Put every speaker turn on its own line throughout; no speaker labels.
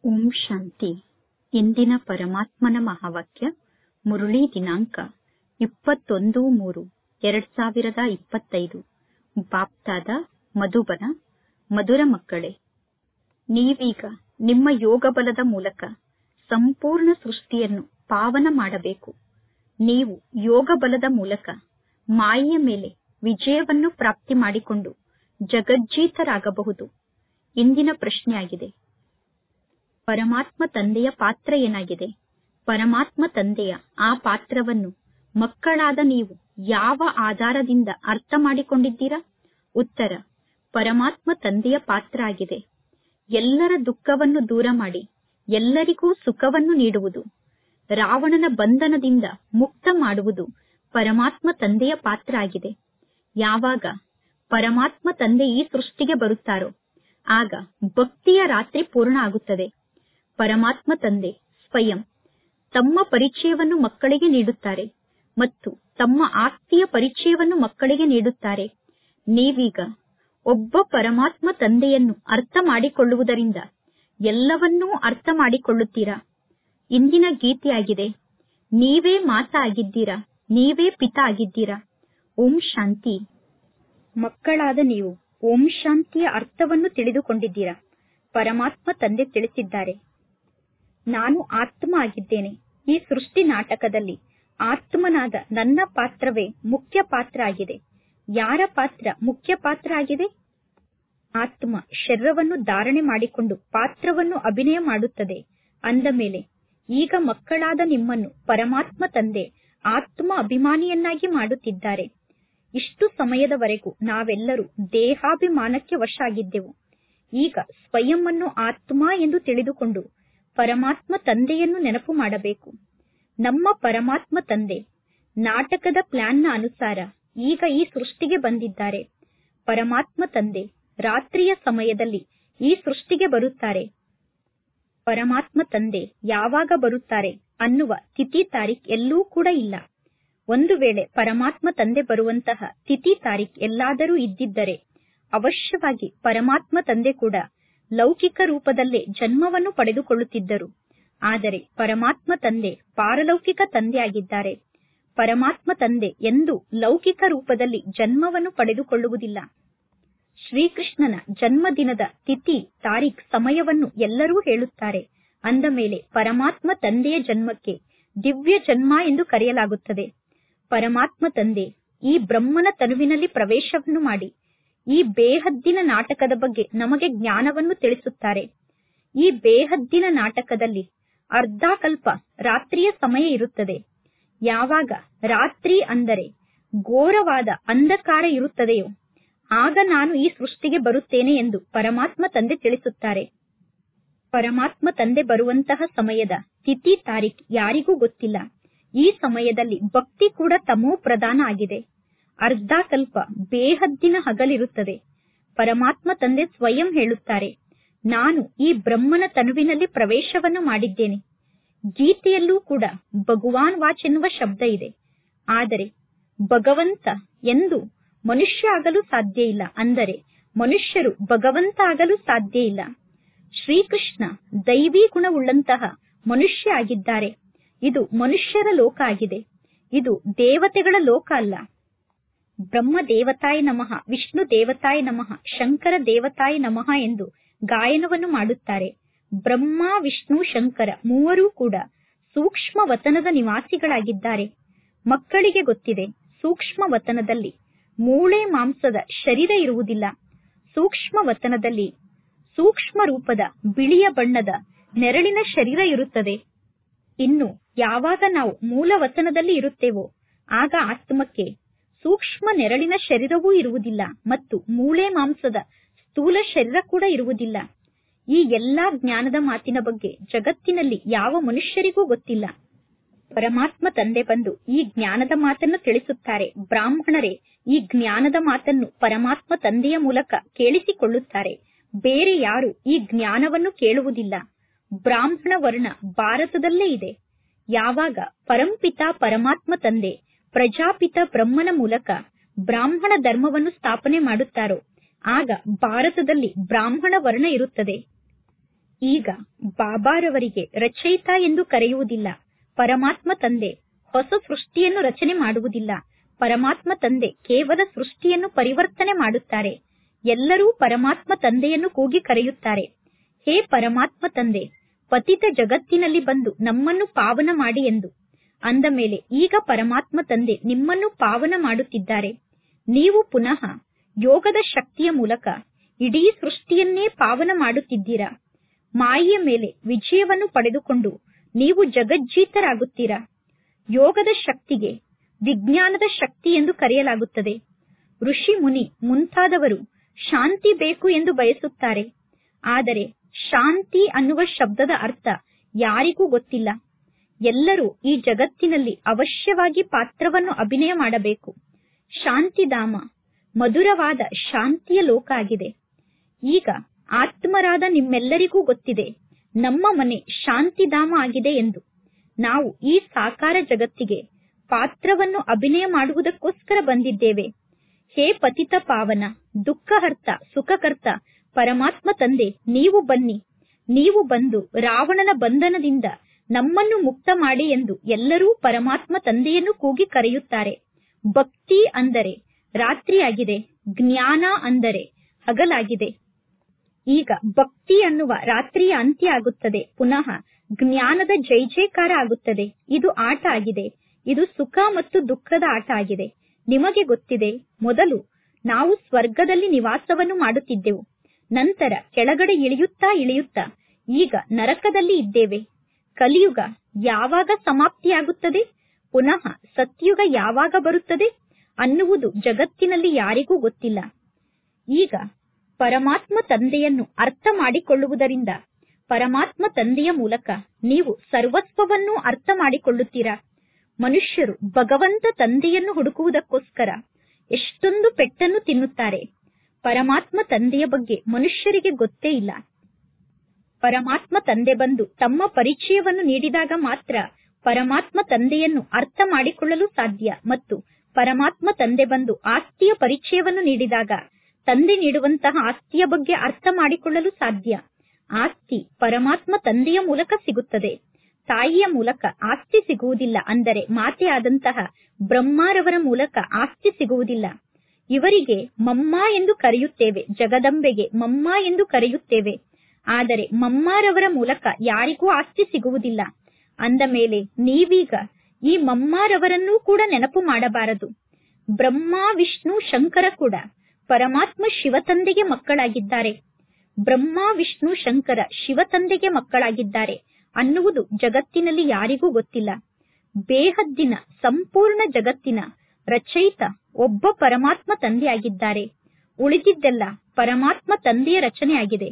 ಓಂ ಶಾಂತಿ. ಇಂದಿನ ಪರಮಾತ್ಮನ ಮಹಾವಾಕ್ಯ ಮುರಳಿ ದಿನಾಂಕ 21-3-2025. ಬಾಪ್ತಾದ ಮಧುಬನ. ಮಧುರ ಮಕ್ಕಳೇ, ನೀವೀಗ ನಿಮ್ಮ ಯೋಗ ಬಲದ ಮೂಲಕ ಸಂಪೂರ್ಣ ಸೃಷ್ಟಿಯನ್ನು ಪಾವನ ಮಾಡಬೇಕು. ನೀವು ಯೋಗ ಬಲದ ಮೂಲಕ ಮಾಯೆಯ ಮೇಲೆ ವಿಜಯವನ್ನು ಪ್ರಾಪ್ತಿ ಮಾಡಿಕೊಂಡು ಜಗಜ್ಜೀತರಾಗಬಹುದು. ಇಂದಿನ ಪ್ರಶ್ನೆಯಾಗಿದೆ, ಪರಮಾತ್ಮ ತಂದೆಯ ಪಾತ್ರ ಏನಾಗಿದೆ? ಪರಮಾತ್ಮ ತಂದೆಯ ಆ ಪಾತ್ರವನ್ನು ಮಕ್ಕಳಾದ ನೀವು ಯಾವ ಆಧಾರದಿಂದ ಅರ್ಥ ಮಾಡಿಕೊಂಡಿದ್ದೀರಾ? ಉತ್ತರ: ಪರಮಾತ್ಮ ತಂದೆಯ ಪಾತ್ರ ಆಗಿದೆ ಎಲ್ಲರ ದುಃಖವನ್ನು ದೂರ ಮಾಡಿ ಎಲ್ಲರಿಗೂ ಸುಖವನ್ನು ನೀಡುವುದು. ರಾವಣನ ಬಂಧನದಿಂದ ಮುಕ್ತ ಮಾಡುವುದು ಪರಮಾತ್ಮ ತಂದೆಯ ಪಾತ್ರ ಆಗಿದೆ. ಯಾವಾಗ ಪರಮಾತ್ಮ ತಂದೆ ಈ ಸೃಷ್ಟಿಗೆ ಬರುತ್ತಾರೋ ಆಗ ಭಕ್ತಿಯ ರಾತ್ರಿ ಪೂರ್ಣ ಆಗುತ್ತದೆ. ಪರಮಾತ್ಮ ತಂದೆ ಸ್ವಯಂ ತಮ್ಮ ಪರಿಚಯವನ್ನು ಮಕ್ಕಳಿಗೆ ನೀಡುತ್ತಾರೆ ಮತ್ತು ತಮ್ಮ ಆಸ್ತಿಯ ಪರಿಚಯವನ್ನು ಮಕ್ಕಳಿಗೆ ನೀಡುತ್ತಾರೆ. ನೀವೀಗ ಒಬ್ಬ ಪರಮಾತ್ಮ ತಂದೆಯನ್ನು ಅರ್ಥ ಮಾಡಿಕೊಳ್ಳುವುದರಿಂದ ಎಲ್ಲವನ್ನೂ ಅರ್ಥ ಮಾಡಿಕೊಳ್ಳುತ್ತೀರಾ. ಇಂದಿನ ಗೀತೆಯಾಗಿದೆ, ನೀವೇ ಮಾತಾ ಆಗಿದ್ದೀರಾ, ನೀವೇ ಪಿತಾ ಆಗಿದ್ದೀರಾ. ಓಂ ಶಾಂತಿ. ಮಕ್ಕಳಾದ ನೀವು ಓಂ ಶಾಂತಿಯ ಅರ್ಥವನ್ನು ತಿಳಿದುಕೊಂಡಿದ್ದೀರಾ. ಪರಮಾತ್ಮ ತಂದೆ ತಿಳಿಸಿದ್ದಾರೆ, ನಾನು ಆತ್ಮ ಆಗಿದ್ದೇನೆ. ಈ ಸೃಷ್ಟಿ ನಾಟಕದಲ್ಲಿ ಆತ್ಮನಾದ ನನ್ನ ಪಾತ್ರವೇ ಮುಖ್ಯ ಪಾತ್ರ ಆಗಿದೆ. ಯಾರ ಪಾತ್ರ ಮುಖ್ಯ ಪಾತ್ರ ಆಗಿದೆ? ಆತ್ಮ ಶರೀರವನ್ನು ಧಾರಣೆ ಮಾಡಿಕೊಂಡು ಪಾತ್ರವನ್ನು ಅಭಿನಯ ಮಾಡುತ್ತದೆ. ಅಂದ ಮೇಲೆ ಈಗ ಮಕ್ಕಳಾದ ನಿಮ್ಮನ್ನು ಪರಮಾತ್ಮ ತಂದೆ ಆತ್ಮ ಅಭಿಮಾನಿಯನ್ನಾಗಿ ಮಾಡುತ್ತಿದ್ದಾರೆ. ಇಷ್ಟು ಸಮಯದವರೆಗೂ ನಾವೆಲ್ಲರೂ ದೇಹಾಭಿಮಾನಕ್ಕೆ ವಶ ಆಗಿದ್ದೆವು. ಈಗ ಸ್ವಯಂ ಅನ್ನು ಆತ್ಮ ಎಂದು ತಿಳಿದುಕೊಂಡು ಪರಮಾತ್ಮ ತಂದೆಯನ್ನು ನೆನಪು ಮಾಡಬೇಕು. ನಮ್ಮ ಪರಮಾತ್ಮ ತಂದೆ ನಾಟಕದ ಪ್ಲಾನ್ನ ಅನುಸಾರ ಈಗ ಈ ಸೃಷ್ಟಿಗೆ ಬಂದಿದ್ದಾರೆ. ಪರಮಾತ್ಮ ತಂದೆ ರಾತ್ರಿಯ ಸಮಯದಲ್ಲಿ ಈ ಸೃಷ್ಟಿಗೆ ಬರುತ್ತಾರೆ. ಪರಮಾತ್ಮ ತಂದೆ ಯಾವಾಗ ಬರುತ್ತಾರೆ ಅನ್ನುವ ತಿಥಿ ತಾರೀಖ್ ಎಲ್ಲೂ ಕೂಡ ಇಲ್ಲ. ಒಂದು ವೇಳೆ ಪರಮಾತ್ಮ ತಂದೆ ಬರುವಂತಹ ತಿಥಿ ತಾರೀಖ್ ಎಲ್ಲಾದರೂ ಇದ್ದಿದ್ದರೆ ಅವಶ್ಯವಾಗಿ ಪರಮಾತ್ಮ ತಂದೆ ಕೂಡ ಲೌಕಿಕ ರೂಪದಲ್ಲೇ ಜನ್ಮವನ್ನು ಪಡೆದುಕೊಳ್ಳುತ್ತಿದ್ದರು. ಆದರೆ ಪರಮಾತ್ಮ ತಂದೆ ಪಾರಲೌಕಿಕ ತಂದೆ ಆಗಿದ್ದಾರೆ. ಪರಮಾತ್ಮ ತಂದೆ ಎಂದೂ ಲೌಕಿಕ ರೂಪದಲ್ಲಿ ಜನ್ಮವನ್ನು ಪಡೆದುಕೊಳ್ಳುವುದಿಲ್ಲ. ಶ್ರೀಕೃಷ್ಣನ ಜನ್ಮದಿನದ ತಿಥಿ ತಾರೀಖ್ ಸಮಯವನ್ನು ಎಲ್ಲರೂ ಹೇಳುತ್ತಾರೆ. ಅಂದ ಮೇಲೆ ಪರಮಾತ್ಮ ತಂದೆಯ ಜನ್ಮಕ್ಕೆ ದಿವ್ಯ ಜನ್ಮ ಎಂದು ಕರೆಯಲಾಗುತ್ತದೆ. ಪರಮಾತ್ಮ ತಂದೆ ಈ ಬ್ರಹ್ಮನ ತನುವಿನಲ್ಲಿ ಪ್ರವೇಶವನ್ನು ಮಾಡಿ ಈ ಬೇಹದ್ದಿನ ನಾಟಕದ ಬಗ್ಗೆ ನಮಗೆ ಜ್ಞಾನವನ್ನು ತಿಳಿಸುತ್ತಾರೆ. ಈ ಬೇಹದ್ದಿನ ನಾಟಕದಲ್ಲಿ ಅರ್ಧಕಲ್ಪ ರಾತ್ರಿಯ ಸಮಯ ಇರುತ್ತದೆ. ಯಾವಾಗ ರಾತ್ರಿ ಅಂದರೆ ಘೋರವಾದ ಅಂಧಕಾರ ಇರುತ್ತದೆಯೋ ಆಗ ನಾನು ಈ ಸೃಷ್ಟಿಗೆ ಬರುತ್ತೇನೆ ಎಂದು ಪರಮಾತ್ಮ ತಂದೆ ತಿಳಿಸುತ್ತಾರೆ. ಪರಮಾತ್ಮ ತಂದೆ ಬರುವಂತಹ ಸಮಯದ ತಿಥಿ ತಾರೀಖ್ ಯಾರಿಗೂ ಗೊತ್ತಿಲ್ಲ. ಈ ಸಮಯದಲ್ಲಿ ಭಕ್ತಿ ಕೂಡ ತಮೋ ಪ್ರಧಾನ ಆಗಿದೆ. ಅರ್ಧಕಲ್ಪ ಬೇಹದ್ದಿನ ಹಗಲಿರುತ್ತದೆ. ಪರಮಾತ್ಮ ತಂದೆ ಸ್ವಯಂ ಹೇಳುತ್ತಾರೆ, ನಾನು ಈ ಬ್ರಹ್ಮನ ತನುವಿನಲ್ಲಿ ಪ್ರವೇಶವನ್ನು ಮಾಡಿದ್ದೇನೆ. ಗೀತೆಯಲ್ಲೂ ಕೂಡ ಭಗವಾನ್ ವಾಚ್ ಎನ್ನುವ ಶಬ್ದ ಇದೆ. ಆದರೆ ಭಗವಂತ ಎಂದು ಮನುಷ್ಯ ಆಗಲು ಸಾಧ್ಯ ಇಲ್ಲ. ಅಂದರೆ ಮನುಷ್ಯರು ಭಗವಂತ ಆಗಲು ಸಾಧ್ಯ ಇಲ್ಲ. ಶ್ರೀಕೃಷ್ಣ ದೈವಿ ಗುಣವುಳ್ಳಂತಹ ಮನುಷ್ಯ ಆಗಿದ್ದಾರೆ. ಇದು ಮನುಷ್ಯರ ಲೋಕ ಆಗಿದೆ. ಇದು ದೇವತೆಗಳ ಲೋಕ ಅಲ್ಲ. ಬ್ರಹ್ಮ ದೇವತಾಯ ನಮಃ, ವಿಷ್ಣು ದೇವತಾಯ ನಮಃ, ಶಂಕರ ದೇವತಾಯ ನಮಃ ಎಂದು ಗಾಯನವನ್ನು ಮಾಡುತ್ತಾರೆ. ಬ್ರಹ್ಮ, ವಿಷ್ಣು, ಶಂಕರ ಮೂವರೂ ಕೂಡ ಸೂಕ್ಷ್ಮ ವತನದ ನಿವಾಸಿಗಳಾಗಿದ್ದಾರೆ. ಮಕ್ಕಳಿಗೆ ಗೊತ್ತಿದೆ, ಸೂಕ್ಷ್ಮ ವತನದಲ್ಲಿ ಮೂಳೆ ಮಾಂಸದ ಶರೀರ ಇರುವುದಿಲ್ಲ. ಸೂಕ್ಷ್ಮ ವತನದಲ್ಲಿ ಸೂಕ್ಷ್ಮ ರೂಪದ ಬಿಳಿಯ ಬಣ್ಣದ ನೆರಳಿನ ಶರೀರ ಇರುತ್ತದೆ. ಇನ್ನು ಯಾವಾಗ ನಾವು ಮೂಲ ವತನದಲ್ಲಿ ಇರುತ್ತೇವೋ ಆಗ ಆತ್ಮಕ್ಕೆ ಸೂಕ್ಷ್ಮ ನೆರಳಿನ ಶರೀರವೂ ಇರುವುದಿಲ್ಲ ಮತ್ತು ಮೂಳೆ ಮಾಂಸದ ಸ್ಥೂಲ ಶರೀರ ಕೂಡ ಇರುವುದಿಲ್ಲ. ಈ ಎಲ್ಲಾ ಜ್ಞಾನದ ಮಾತಿನ ಬಗ್ಗೆ ಜಗತ್ತಿನಲ್ಲಿ ಯಾವ ಮನುಷ್ಯರಿಗೂ ಗೊತ್ತಿಲ್ಲ. ಪರಮಾತ್ಮ ತಂದೆ ಬಂದು ಈ ಜ್ಞಾನದ ಮಾತನ್ನು ತಿಳಿಸುತ್ತಾರೆ. ಬ್ರಾಹ್ಮಣರೇ ಈ ಜ್ಞಾನದ ಮಾತನ್ನು ಪರಮಾತ್ಮ ತಂದೆಯ ಮೂಲಕ ಕೇಳಿಸಿಕೊಳ್ಳುತ್ತಾರೆ. ಬೇರೆ ಯಾರು ಈ ಜ್ಞಾನವನ್ನು ಕೇಳುವುದಿಲ್ಲ. ಬ್ರಾಹ್ಮಣ ವರ್ಣ ಭಾರತದಲ್ಲೇ ಇದೆ. ಯಾವಾಗ ಪರಂಪಿತ ಪರಮಾತ್ಮ ತಂದೆ ಪ್ರಜಾಪಿತ ಬ್ರಹ್ಮನ ಮೂಲಕ ಬ್ರಾಹ್ಮಣ ಧರ್ಮವನ್ನು ಸ್ಥಾಪನೆ ಮಾಡುತ್ತಾರೋ ಆಗ ಭಾರತದಲ್ಲಿ ಬ್ರಾಹ್ಮಣ ವರ್ಣ ಇರುತ್ತದೆ. ಈಗ ಬಾಬಾರವರಿಗೆ ರಚಯಿತ ಎಂದು ಕರೆಯುವುದಿಲ್ಲ. ಪರಮಾತ್ಮ ತಂದೆ ಹೊಸ ಸೃಷ್ಟಿಯನ್ನು ರಚನೆ ಮಾಡುವುದಿಲ್ಲ. ಪರಮಾತ್ಮ ತಂದೆ ಕೇವಲ ಸೃಷ್ಟಿಯನ್ನು ಪರಿವರ್ತನೆ ಮಾಡುತ್ತಾರೆ. ಎಲ್ಲರೂ ಪರಮಾತ್ಮ ತಂದೆಯನ್ನು ಕೂಗಿ ಕರೆಯುತ್ತಾರೆ, ಹೇ ಪರಮಾತ್ಮ ತಂದೆ, ಪತಿತ ಜಗತ್ತಿನಲ್ಲಿ ಬಂದು ನಮ್ಮನ್ನು ಪಾವನ ಮಾಡಿ ಎಂದು. ಅಂದ ಮೇಲೆ ಈಗ ಪರಮಾತ್ಮ ತಂದೆ ನಿಮ್ಮನ್ನು ಪಾವನ ಮಾಡುತ್ತಿದ್ದಾರೆ. ನೀವು ಪುನಃ ಯೋಗದ ಶಕ್ತಿಯ ಮೂಲಕ ಇಡೀ ಸೃಷ್ಟಿಯನ್ನೇ ಪಾವನ ಮಾಡುತ್ತಿದ್ದೀರಾ. ಮಾಯೆಯ ಮೇಲೆ ವಿಜಯವನ್ನು ಪಡೆದುಕೊಂಡು ನೀವು ಜಗಜ್ಜೀತರಾಗುತ್ತೀರಾ. ಯೋಗದ ಶಕ್ತಿಗೆ ವಿಜ್ಞಾನದ ಶಕ್ತಿ ಎಂದು ಕರೆಯಲಾಗುತ್ತದೆ. ಋಷಿ ಮುನಿ ಮುಂತಾದವರು ಶಾಂತಿ ಬೇಕು ಎಂದು ಬಯಸುತ್ತಾರೆ. ಆದರೆ ಶಾಂತಿ ಅನ್ನುವ ಶಬ್ದದ ಅರ್ಥ ಯಾರಿಗೂ ಗೊತ್ತಿಲ್ಲ. ಎಲ್ಲರೂ ಈ ಜಗತ್ತಿನಲ್ಲಿ ಅವಶ್ಯವಾಗಿ ಪಾತ್ರವನ್ನು ಅಭಿನಯ ಮಾಡಬೇಕು. ಶಾಂತಿಧಾಮ ಮಧುರವಾದ ಶಾಂತಿಯ ಲೋಕ ಆಗಿದೆ. ಈಗ ಆತ್ಮರಾದ ನಿಮ್ಮೆಲ್ಲರಿಗೂ ಗೊತ್ತಿದೆ, ನಮ್ಮ ಮನೆ ಶಾಂತಿಧಾಮ ಆಗಿದೆ ಎಂದು. ನಾವು ಈ ಸಾಕಾರ ಜಗತ್ತಿಗೆ ಪಾತ್ರವನ್ನು ಅಭಿನಯ ಮಾಡುವುದಕ್ಕೋಸ್ಕರ ಬಂದಿದ್ದೇವೆ. ಹೇ ಪತಿತ ಪಾವನ, ದುಃಖಹರ್ತ, ಸುಖಕರ್ತ ಪರಮಾತ್ಮ ತಂದೆ, ನೀವು ಬನ್ನಿ. ನೀವು ಬಂದು ರಾವಣನ ಬಂಧನದಿಂದ ನಮ್ಮನ್ನು ಮುಕ್ತ ಮಾಡಿ ಎಂದು ಎಲ್ಲರೂ ಪರಮಾತ್ಮ ತಂದೆಯನ್ನು ಕೂಗಿ ಕರೆಯುತ್ತಾರೆ. ಭಕ್ತಿ ಅಂದರೆ ರಾತ್ರಿಯಾಗಿದೆ, ಜ್ಞಾನ ಅಂದರೆ ಹಗಲಾಗಿದೆ. ಈಗ ಭಕ್ತಿ ಅನ್ನುವ ರಾತ್ರಿಯ ಅಂತ್ಯ ಆಗುತ್ತದೆ, ಪುನಃ ಜ್ಞಾನದ ಜೈ ಜೈಕಾರ ಆಗುತ್ತದೆ. ಇದು ಆಟ ಆಗಿದೆ. ಇದು ಸುಖ ಮತ್ತು ದುಃಖದ ಆಟ ಆಗಿದೆ. ನಿಮಗೆ ಗೊತ್ತಿದೆ, ಮೊದಲು ನಾವು ಸ್ವರ್ಗದಲ್ಲಿ ನಿವಾಸವನ್ನು ಮಾಡುತ್ತಿದ್ದೆವು. ನಂತರ ಕೆಳಗಡೆ ಇಳಿಯುತ್ತಾ ಇಳಿಯುತ್ತಾ ಈಗ ನರಕದಲ್ಲಿ ಇದ್ದೇವೆ. ಕಲಿಯುಗ ಯಾವಾಗ ಸಮಾಪ್ತಿಯಾಗುತ್ತದೆ, ಪುನಃ ಸತ್ಯುಗ ಯಾವಾಗ ಬರುತ್ತದೆ ಅನ್ನುವುದು ಜಗತ್ತಿನಲ್ಲಿ ಯಾರಿಗೂ ಗೊತ್ತಿಲ್ಲ. ಈಗ ಪರಮಾತ್ಮ ತಂದೆಯನ್ನು ಅರ್ಥ ಮಾಡಿಕೊಳ್ಳುವುದರಿಂದ ಪರಮಾತ್ಮ ತಂದೆಯ ಮೂಲಕ ನೀವು ಸರ್ವಸ್ವವನ್ನು ಅರ್ಥ ಮಾಡಿಕೊಳ್ಳುತ್ತೀರಾ. ಮನುಷ್ಯರು ಭಗವಂತ ತಂದೆಯನ್ನು ಹುಡುಕುವುದಕ್ಕೋಸ್ಕರ ಎಷ್ಟೊಂದು ಪೆಟ್ಟನ್ನು ತಿನ್ನುತ್ತಾರೆ. ಪರಮಾತ್ಮ ತಂದೆಯ ಬಗ್ಗೆ ಮನುಷ್ಯರಿಗೆ ಗೊತ್ತೇ ಇಲ್ಲ. ಪರಮಾತ್ಮ ತಂದೆ ಬಂದು ತಮ್ಮ ಪರಿಚಯವನ್ನು ನೀಡಿದಾಗ ಮಾತ್ರ ಪರಮಾತ್ಮ ತಂದೆಯನ್ನು ಅರ್ಥ ಮಾಡಿಕೊಳ್ಳಲು ಸಾಧ್ಯ. ಮತ್ತು ಪರಮಾತ್ಮ ತಂದೆ ಬಂದು ಆಸ್ತಿಯ ಪರಿಚಯವನ್ನು ನೀಡಿದಾಗ ತಂದೆ ನೀಡುವಂತಹ ಆಸ್ತಿಯ ಬಗ್ಗೆ ಅರ್ಥ ಮಾಡಿಕೊಳ್ಳಲು ಸಾಧ್ಯ. ಆಸ್ತಿ ಪರಮಾತ್ಮ ತಂದೆಯ ಮೂಲಕ ಸಿಗುತ್ತದೆ. ತಾಯಿಯ ಮೂಲಕ ಆಸ್ತಿ ಸಿಗುವುದಿಲ್ಲ. ಅಂದರೆ ಮಾತೆ ಆದಂತಹ ಬ್ರಹ್ಮಾರವರ ಮೂಲಕ ಆಸ್ತಿ ಸಿಗುವುದಿಲ್ಲ. ಇವರಿಗೆ ಮಮ್ಮ ಎಂದು ಕರೆಯುತ್ತೇವೆ, ಜಗದಂಬೆಗೆ ಮಮ್ಮ ಎಂದು ಕರೆಯುತ್ತೇವೆ. ಆದರೆ ಮಮ್ಮಾರವರ ಮೂಲಕ ಯಾರಿಗೂ ಆಸ್ತಿ ಸಿಗುವುದಿಲ್ಲ. ಅಂದ ಮೇಲೆ ನೀವೀಗ ಈ ಮಮ್ಮಾರವರನ್ನೂ ಕೂಡ ನೆನಪು ಮಾಡಬಾರದು. ಬ್ರಹ್ಮ ವಿಷ್ಣು ಶಂಕರ ಕೂಡ ಪರಮಾತ್ಮ ಶಿವತಂದೆಗೆ ಮಕ್ಕಳಾಗಿದ್ದಾರೆ. ಬ್ರಹ್ಮ ವಿಷ್ಣು ಶಂಕರ ಶಿವತಂದೆಗೆ ಮಕ್ಕಳಾಗಿದ್ದಾರೆ ಅನ್ನುವುದು ಜಗತ್ತಿನಲ್ಲಿ ಯಾರಿಗೂ ಗೊತ್ತಿಲ್ಲ. ಬೇಹದ್ದಿನ ಸಂಪೂರ್ಣ ಜಗತ್ತಿನ ರಚಯಿತ ಒಬ್ಬ ಪರಮಾತ್ಮ ತಂದೆಯಾಗಿದ್ದಾರೆ. ಉಳಿದಿದ್ದೆಲ್ಲ ಪರಮಾತ್ಮ ತಂದೆಯ ರಚನೆಯಾಗಿದೆ.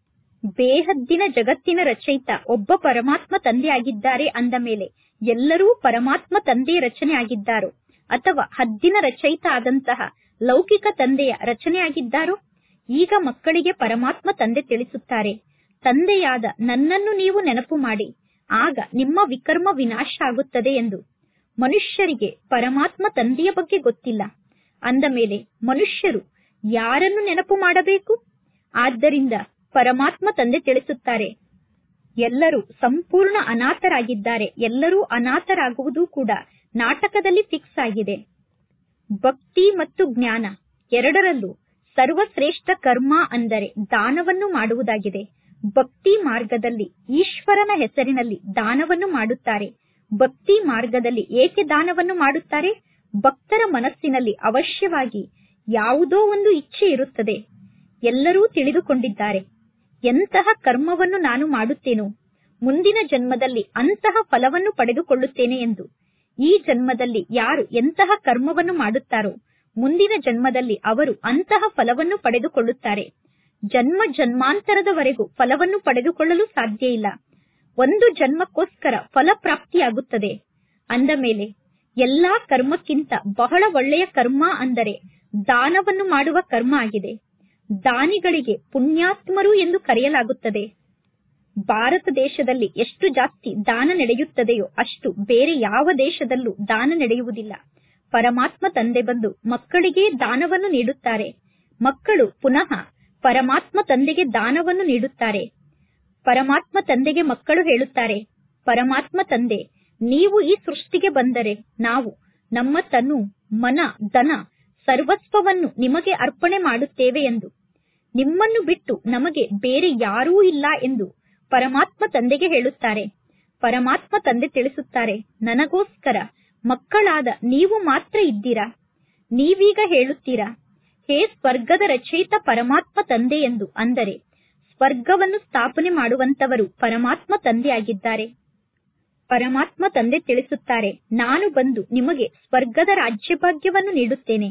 ಬೇಹದ್ದಿನ ಜಗತ್ತಿನ ರಚಯಿತ ಒಬ್ಬ ಪರಮಾತ್ಮ ತಂದೆಯಾಗಿದ್ದಾರೆ ಅಂದ ಮೇಲೆ ಎಲ್ಲರೂ ಪರಮಾತ್ಮ ತಂದೆಯ ರಚನೆ ಆಗಿದ್ದಾರೋ, ಅಥವಾ ಹದ್ದಿನ ರಚಯಿತ ಆದಂತಹ ಲೌಕಿಕ ತಂದೆಯ ರಚನೆಯಾಗಿದ್ದಾರೋ. ಈಗ ಮಕ್ಕಳಿಗೆ ಪರಮಾತ್ಮ ತಂದೆ ತಿಳಿಸುತ್ತಾರೆ, ತಂದೆಯಾದ ನನ್ನನ್ನು ನೀವು ನೆನಪು ಮಾಡಿ, ಆಗ ನಿಮ್ಮ ವಿಕರ್ಮ ವಿನಾಶ ಆಗುತ್ತದೆ ಎಂದು. ಮನುಷ್ಯರಿಗೆ ಪರಮಾತ್ಮ ತಂದೆಯ ಬಗ್ಗೆ ಗೊತ್ತಿಲ್ಲ. ಅಂದ ಮೇಲೆ ಮನುಷ್ಯರು ಯಾರನ್ನು ನೆನಪು ಮಾಡಬೇಕು? ಆದ್ದರಿಂದ ಪರಮಾತ್ಮ ತಂದೆ ತಿಳಿಸುತ್ತಾರೆ, ಎಲ್ಲರೂ ಸಂಪೂರ್ಣ ಅನಾಥರಾಗಿದ್ದಾರೆ. ಎಲ್ಲರೂ ಅನಾಥರಾಗುವುದು ಕೂಡ ನಾಟಕದಲ್ಲಿ ಫಿಕ್ಸ್ ಆಗಿದೆ. ಭಕ್ತಿ ಮತ್ತು ಜ್ಞಾನ ಎರಡರಲ್ಲೂ ಸರ್ವಶ್ರೇಷ್ಠ ಕರ್ಮ ಅಂದರೆ ದಾನವನ್ನು ಮಾಡುವುದಾಗಿದೆ. ಭಕ್ತಿ ಮಾರ್ಗದಲ್ಲಿ ಈಶ್ವರನ ಹೆಸರಿನಲ್ಲಿ ದಾನವನ್ನು ಮಾಡುತ್ತಾರೆ. ಭಕ್ತಿ ಮಾರ್ಗದಲ್ಲಿ ಏಕೆ ದಾನವನ್ನು ಮಾಡುತ್ತಾರೆ? ಭಕ್ತರ ಮನಸ್ಸಿನಲ್ಲಿ ಅವಶ್ಯವಾಗಿ ಯಾವುದೋ ಒಂದು ಇಚ್ಛೆ ಇರುತ್ತದೆ. ಎಲ್ಲರೂ ತಿಳಿದುಕೊಂಡಿದ್ದಾರೆ, ಎಂತಹ ಕರ್ಮವನ್ನು ನಾನು ಮಾಡುತ್ತೇನೋ ಮುಂದಿನ ಜನ್ಮದಲ್ಲಿ ಅಂತಹ ಫಲವನ್ನು ಪಡೆದುಕೊಳ್ಳುತ್ತೇನೆ ಎಂದು. ಈ ಜನ್ಮದಲ್ಲಿ ಯಾರು ಎಂತಹ ಕರ್ಮವನ್ನು ಮಾಡುತ್ತಾರೋ ಮುಂದಿನ ಜನ್ಮದಲ್ಲಿ ಅವರು ಅಂತಹ ಫಲವನ್ನು ಪಡೆದುಕೊಳ್ಳುತ್ತಾರೆ. ಜನ್ಮ ಜನ್ಮಾಂತರದವರೆಗೂ ಫಲವನ್ನು ಪಡೆದುಕೊಳ್ಳಲು ಸಾಧ್ಯ ಇಲ್ಲ. ಒಂದು ಜನ್ಮಕ್ಕೋಸ್ಕರ ಫಲಪ್ರಾಪ್ತಿಯಾಗುತ್ತದೆ. ಅಂದ ಮೇಲೆ ಎಲ್ಲಾ ಕರ್ಮಕ್ಕಿಂತ ಬಹಳ ಒಳ್ಳೆಯ ಕರ್ಮ ಅಂದರೆ ದಾನವನ್ನು ಮಾಡುವ ಕರ್ಮ ಆಗಿದೆ. ದಾನಿಗಳಿಗೆ ಪುಣ್ಯಾತ್ಮರು ಎಂದು ಕರೆಯಲಾಗುತ್ತದೆ. ಭಾರತ ದೇಶದಲ್ಲಿ ಎಷ್ಟು ಜಾಸ್ತಿ ದಾನ ನಡೆಯುತ್ತದೆಯೋ ಅಷ್ಟು ಬೇರೆ ಯಾವ ದೇಶದಲ್ಲೂ ದಾನ ನಡೆಯುವುದಿಲ್ಲ. ಪರಮಾತ್ಮ ತಂದೆ ಬಂದು ಮಕ್ಕಳಿಗೆ ದಾನವನ್ನು ನೀಡುತ್ತಾರೆ. ಮಕ್ಕಳು ಪುನಃ ಪರಮಾತ್ಮ ತಂದೆಗೆ ದಾನವನ್ನು ನೀಡುತ್ತಾರೆ. ಪರಮಾತ್ಮ ತಂದೆಗೆ ಮಕ್ಕಳು ಹೇಳುತ್ತಾರೆ, ಪರಮಾತ್ಮ ತಂದೆ, ನೀವು ಈ ಸೃಷ್ಟಿಗೆ ಬಂದರೆ ನಾವು ನಮ್ಮ ತನು, ಮನ, ಧನ ಸರ್ವಸ್ವವನ್ನು ನಿಮಗೆ ಅರ್ಪಣೆ ಮಾಡುತ್ತೇವೆ ಎಂದು. ನಿಮ್ಮನ್ನು ಬಿಟ್ಟು ನಮಗೆ ಬೇರೆ ಯಾರೂ ಇಲ್ಲ ಎಂದು ಪರಮಾತ್ಮ ತಂದೆಗೆ ಹೇಳುತ್ತಾರೆ. ಪರಮಾತ್ಮ ತಂದೆ ತಿಳಿಸುತ್ತಾರೆ, ನನಗೋಸ್ಕರ ಮಕ್ಕಳಾದ ನೀವು ಮಾತ್ರ ಇದ್ದೀರಾ. ನೀವೀಗ ಹೇಳುತ್ತೀರಾ, ಹೇ ಸ್ವರ್ಗದ ರಚಯಿತ ಪರಮಾತ್ಮ ತಂದೆ ಎಂದು. ಅಂದರೆ ಸ್ವರ್ಗವನ್ನು ಸ್ಥಾಪನೆ ಮಾಡುವಂತವರು ಪರಮಾತ್ಮ ತಂದೆಯಾಗಿದ್ದಾರೆ. ಪರಮಾತ್ಮ ತಂದೆ ತಿಳಿಸುತ್ತಾರೆ, ನಾನು ಬಂದು ನಿಮಗೆ ಸ್ವರ್ಗದ ರಾಜ್ಯಭಾಗ್ಯವನ್ನು ನೀಡುತ್ತೇನೆ.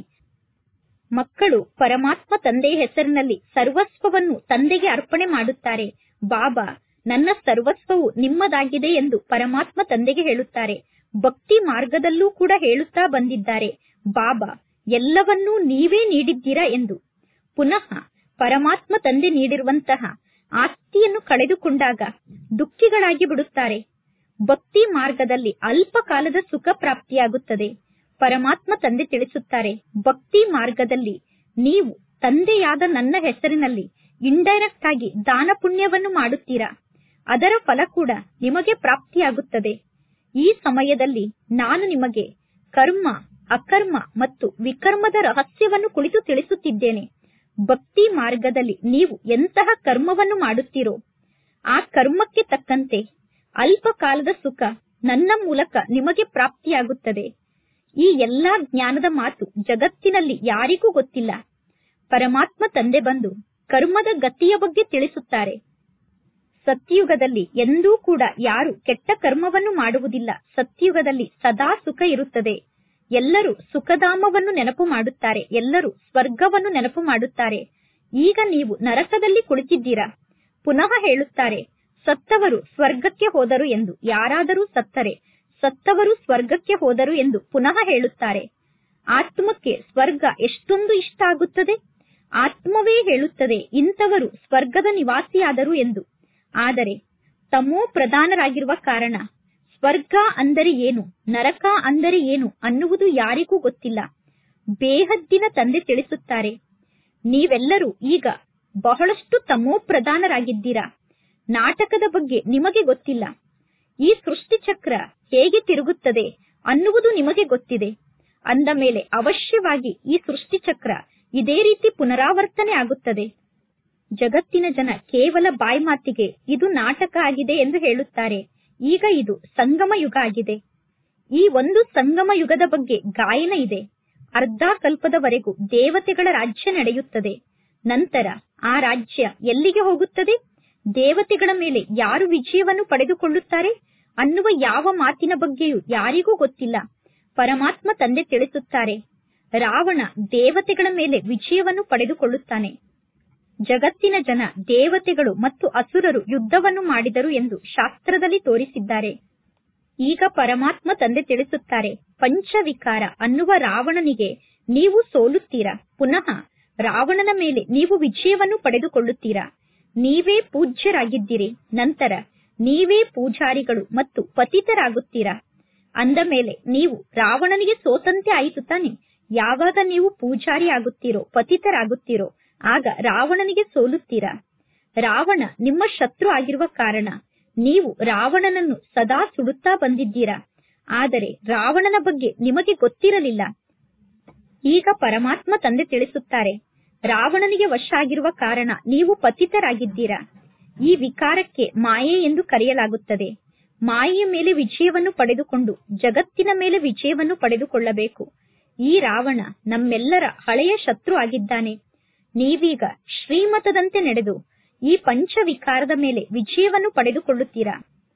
ಮಕ್ಕಳು ಪರಮಾತ್ಮ ತಂದೆಯ ಹೆಸರಿನಲ್ಲಿ ಸರ್ವಸ್ವವನ್ನು ತಂದೆಗೆ ಅರ್ಪಣೆ ಮಾಡುತ್ತಾರೆ. ಬಾಬಾ, ನನ್ನ ಸರ್ವಸ್ವವು ನಿಮ್ಮದಾಗಿದೆ ಎಂದು ಪರಮಾತ್ಮ ತಂದೆಗೆ ಹೇಳುತ್ತಾರೆ. ಭಕ್ತಿ ಮಾರ್ಗದಲ್ಲೂ ಕೂಡ ಹೇಳುತ್ತಾ ಬಂದಿದ್ದಾರೆ, ಬಾಬಾ ಎಲ್ಲವನ್ನೂ ನೀವೇ ನೀಡಿದ್ದೀರಾ ಎಂದು. ಪುನಃ ಪರಮಾತ್ಮ ತಂದೆ ನೀಡಿರುವಂತಹ ಆಸ್ತಿಯನ್ನು ಕಳೆದುಕೊಂಡಾಗ ದುಃಖಿಗಳಾಗಿ ಬಿಡುತ್ತಾರೆ. ಭಕ್ತಿ ಮಾರ್ಗದಲ್ಲಿ ಅಲ್ಪ ಕಾಲದ ಸುಖ ಪ್ರಾಪ್ತಿಯಾಗುತ್ತದೆ. ಪರಮಾತ್ಮ ತಂದೆ ತಿಳಿಸುತ್ತಾರೆ, ಭಕ್ತಿ ಮಾರ್ಗದಲ್ಲಿ ನೀವು ತಂದೆಯಾದ ನನ್ನ ಹೆಸರಿನಲ್ಲಿ ಇಂಡೈರೆಕ್ಟ್ ಆಗಿ ದಾನ ಪುಣ್ಯವನ್ನು ಮಾಡುತ್ತೀರಾ. ಅದರ ಫಲ ಕೂಡ ನಿಮಗೆ ಪ್ರಾಪ್ತಿಯಾಗುತ್ತದೆ. ಈ ಸಮಯದಲ್ಲಿ ನಾನು ನಿಮಗೆ ಕರ್ಮ, ಅಕರ್ಮ ಮತ್ತು ವಿಕರ್ಮದ ರಹಸ್ಯವನ್ನು ಕುಳಿತು ತಿಳಿಸುತ್ತಿದ್ದೇನೆ. ಭಕ್ತಿ ಮಾರ್ಗದಲ್ಲಿ ನೀವು ಎಂತಹ ಕರ್ಮವನ್ನು ಮಾಡುತ್ತೀರೋ ಆ ಕರ್ಮಕ್ಕೆ ತಕ್ಕಂತೆ ಅಲ್ಪ ಕಾಲದ ಸುಖ ನನ್ನ ಮೂಲಕ ನಿಮಗೆ ಪ್ರಾಪ್ತಿಯಾಗುತ್ತದೆ. ಈ ಎಲ್ಲಾ ಜ್ಞಾನದ ಮಾತು ಜಗತ್ತಿನಲ್ಲಿ ಯಾರಿಗೂ ಗೊತ್ತಿಲ್ಲ. ಪರಮಾತ್ಮ ತಂದೆ ಬಂದು ಕರ್ಮದ ಗತಿಯ ಬಗ್ಗೆ ತಿಳಿಸುತ್ತಾರೆ. ಸತ್ಯಯುಗದಲ್ಲಿ ಎಂದೂ ಕೂಡ ಯಾರು ಕೆಟ್ಟ ಕರ್ಮವನ್ನು ಮಾಡುವುದಿಲ್ಲ. ಸತ್ಯಯುಗದಲ್ಲಿ ಸದಾ ಸುಖ ಇರುತ್ತದೆ. ಎಲ್ಲರೂ ಸುಖಧಾಮವನ್ನು ನೆನಪು ಮಾಡುತ್ತಾರೆ. ಎಲ್ಲರೂ ಸ್ವರ್ಗವನ್ನು ನೆನಪು ಮಾಡುತ್ತಾರೆ. ಈಗ ನೀವು ನರಕದಲ್ಲಿ ಕುಳಿತಿದ್ದೀರಾ. ಪುನಃ ಹೇಳುತ್ತಾರೆ, ಸತ್ತವರು ಸ್ವರ್ಗಕ್ಕೆ ಹೋದರು ಎಂದು. ಯಾರಾದರೂ ಸತ್ತರೆ ಸತ್ತವರು ಸ್ವರ್ಗಕ್ಕೆ ಹೋದರು ಎಂದು ಪುನಃ ಹೇಳುತ್ತಾರೆ. ಆತ್ಮಕ್ಕೆ ಸ್ವರ್ಗ ಎಷ್ಟೊಂದು ಇಷ್ಟ ಆಗುತ್ತದೆ. ಆತ್ಮವೇ ಹೇಳುತ್ತದೆ, ಇಂಥವರು ಸ್ವರ್ಗದ ನಿವಾಸಿಯಾದರು ಎಂದು. ಆದರೆ ತಮೋ ಪ್ರಧಾನರಾಗಿರುವ ಕಾರಣ ಸ್ವರ್ಗ ಅಂದರೆ ಏನು, ನರಕ ಅಂದರೆ ಏನು ಅನ್ನುವುದು ಯಾರಿಗೂ ಗೊತ್ತಿಲ್ಲ. ಬೇಹದ್ದಿನ ತಂದೆ ತಿಳಿಸುತ್ತಾರೆ, ನೀವೆಲ್ಲರೂ ಈಗ ಬಹಳಷ್ಟು ತಮೋ ಪ್ರಧಾನರಾಗಿದ್ದೀರಾ. ನಾಟಕದ ಬಗ್ಗೆ ನಿಮಗೆ ಗೊತ್ತಿಲ್ಲ. ಈ ಸೃಷ್ಟಿ ಚಕ್ರ ಹೇಗೆ ತಿರುಗುತ್ತದೆ ಅನ್ನುವುದು ನಿಮಗೆ ಗೊತ್ತಿದೆ. ಅಂದ ಮೇಲೆ ಅವಶ್ಯವಾಗಿ ಈ ಸೃಷ್ಟಿ ಚಕ್ರ ಇದೇ ರೀತಿ ಪುನರಾವರ್ತನೆ ಆಗುತ್ತದೆ. ಜಗತ್ತಿನ ಜನ ಕೇವಲ ಬಾಯಿ ಮಾತಿಗೆ ಇದು ನಾಟಕ ಆಗಿದೆ ಎಂದು ಹೇಳುತ್ತಾರೆ. ಈಗ ಇದು ಸಂಗಮ ಯುಗ ಆಗಿದೆ. ಈ ಒಂದು ಸಂಗಮ ಯುಗದ ಬಗ್ಗೆ ಗಾಯನ ಇದೆ. ಅರ್ಧ ಕಲ್ಪದವರೆಗೂ ದೇವತೆಗಳ ರಾಜ್ಯ ನಡೆಯುತ್ತದೆ. ನಂತರ ಆ ರಾಜ್ಯ ಎಲ್ಲಿಗೆ ಹೋಗುತ್ತದೆ, ದೇವತೆಗಳ ಮೇಲೆ ಯಾರು ವಿಜಯವನ್ನು ಪಡೆದುಕೊಳ್ಳುತ್ತಾರೆ ಅನ್ನುವ ಯಾವ ಮಾತಿನ ಬಗ್ಗೆಯೂ ಯಾರಿಗೂ ಗೊತ್ತಿಲ್ಲ. ಪರಮಾತ್ಮ ತಂದೆ ತಿಳಿಸುತ್ತಾರೆ, ರಾವಣ ದೇವತೆಗಳ ಮೇಲೆ ವಿಜಯವನ್ನು ಪಡೆದುಕೊಳ್ಳುತ್ತಾನೆ. ಜಗತ್ತಿನ ಜನ ದೇವತೆಗಳು ಮತ್ತು ಅಸುರರು ಯುದ್ಧವನ್ನು ಮಾಡಿದರು ಎಂದು ಶಾಸ್ತ್ರದಲ್ಲಿ ತೋರಿಸಿದ್ದಾರೆ. ಈಗ ಪರಮಾತ್ಮ ತಂದೆ ತಿಳಿಸುತ್ತಾರೆ, ಪಂಚವಿಕಾರ ಅನ್ನುವ ರಾವಣನಿಗೆ ನೀವು ಸೋಲುತ್ತೀರಾ. ಪುನಃ ರಾವಣನ ಮೇಲೆ ನೀವು ವಿಜಯವನ್ನು ಪಡೆದುಕೊಳ್ಳುತ್ತೀರಾ. ನೀವೇ ಪೂಜ್ಯರಾಗಿದ್ದೀರಿ. ನಂತರ ನೀವೇ ಪೂಜಾರಿಗಳು ಮತ್ತು ಪತಿತರಾಗುತ್ತೀರಾ. ಅಂದ ಮೇಲೆ ನೀವು ರಾವಣನಿಗೆ ಸೋತಂತೆ ಆಯಿತು ತಾನೆ. ಯಾವಾಗ ನೀವು ಪೂಜಾರಿ ಆಗುತ್ತೀರೋ, ಪತಿತರಾಗುತ್ತೀರೋ, ಆಗ ರಾವಣನಿಗೆ ಸೋಲುತ್ತೀರಾ. ರಾವಣ ನಿಮ್ಮ ಶತ್ರು ಆಗಿರುವ ಕಾರಣ ನೀವು ರಾವಣನನ್ನು ಸದಾ ಸುಡುತ್ತಾ ಬಂದಿದ್ದೀರಾ. ಆದರೆ ರಾವಣನ ಬಗ್ಗೆ ನಿಮಗೆ ಗೊತ್ತಿರಲಿಲ್ಲ. ಈಗ ಪರಮಾತ್ಮ ತಂದೆ ತಿಳಿಸುತ್ತಾರೆ, ರಾವಣನಿಗೆ ವಶ ಆಗಿರುವ ಕಾರಣ ನೀವು ಪತಿತರಾಗಿದ್ದೀರಾ. ಈ ವಿಕಾರಕ್ಕೆ ಮಾಯೆ ಎಂದು ಕರೆಯಲಾಗುತ್ತದೆ. ಮಾಯೆಯ ಮೇಲೆ ವಿಜಯವನ್ನು ಪಡೆದುಕೊಂಡು ಜಗತ್ತಿನ ಮೇಲೆ ವಿಜಯವನ್ನು ಪಡೆದುಕೊಳ್ಳಬೇಕು. ಈ ರಾವಣ ನಮ್ಮೆಲ್ಲರ ಹಳೆಯ ಶತ್ರು ಆಗಿದ್ದಾನೆ. ನೀವೀಗ ಶ್ರೀಮತದಂತೆ ನಡೆದು ಈ ಪಂಚವಿಕಾರದ ಮೇಲೆ ವಿಜಯವನ್ನು ಪಡೆದುಕೊಳ್ಳುತ್ತೀರಾ.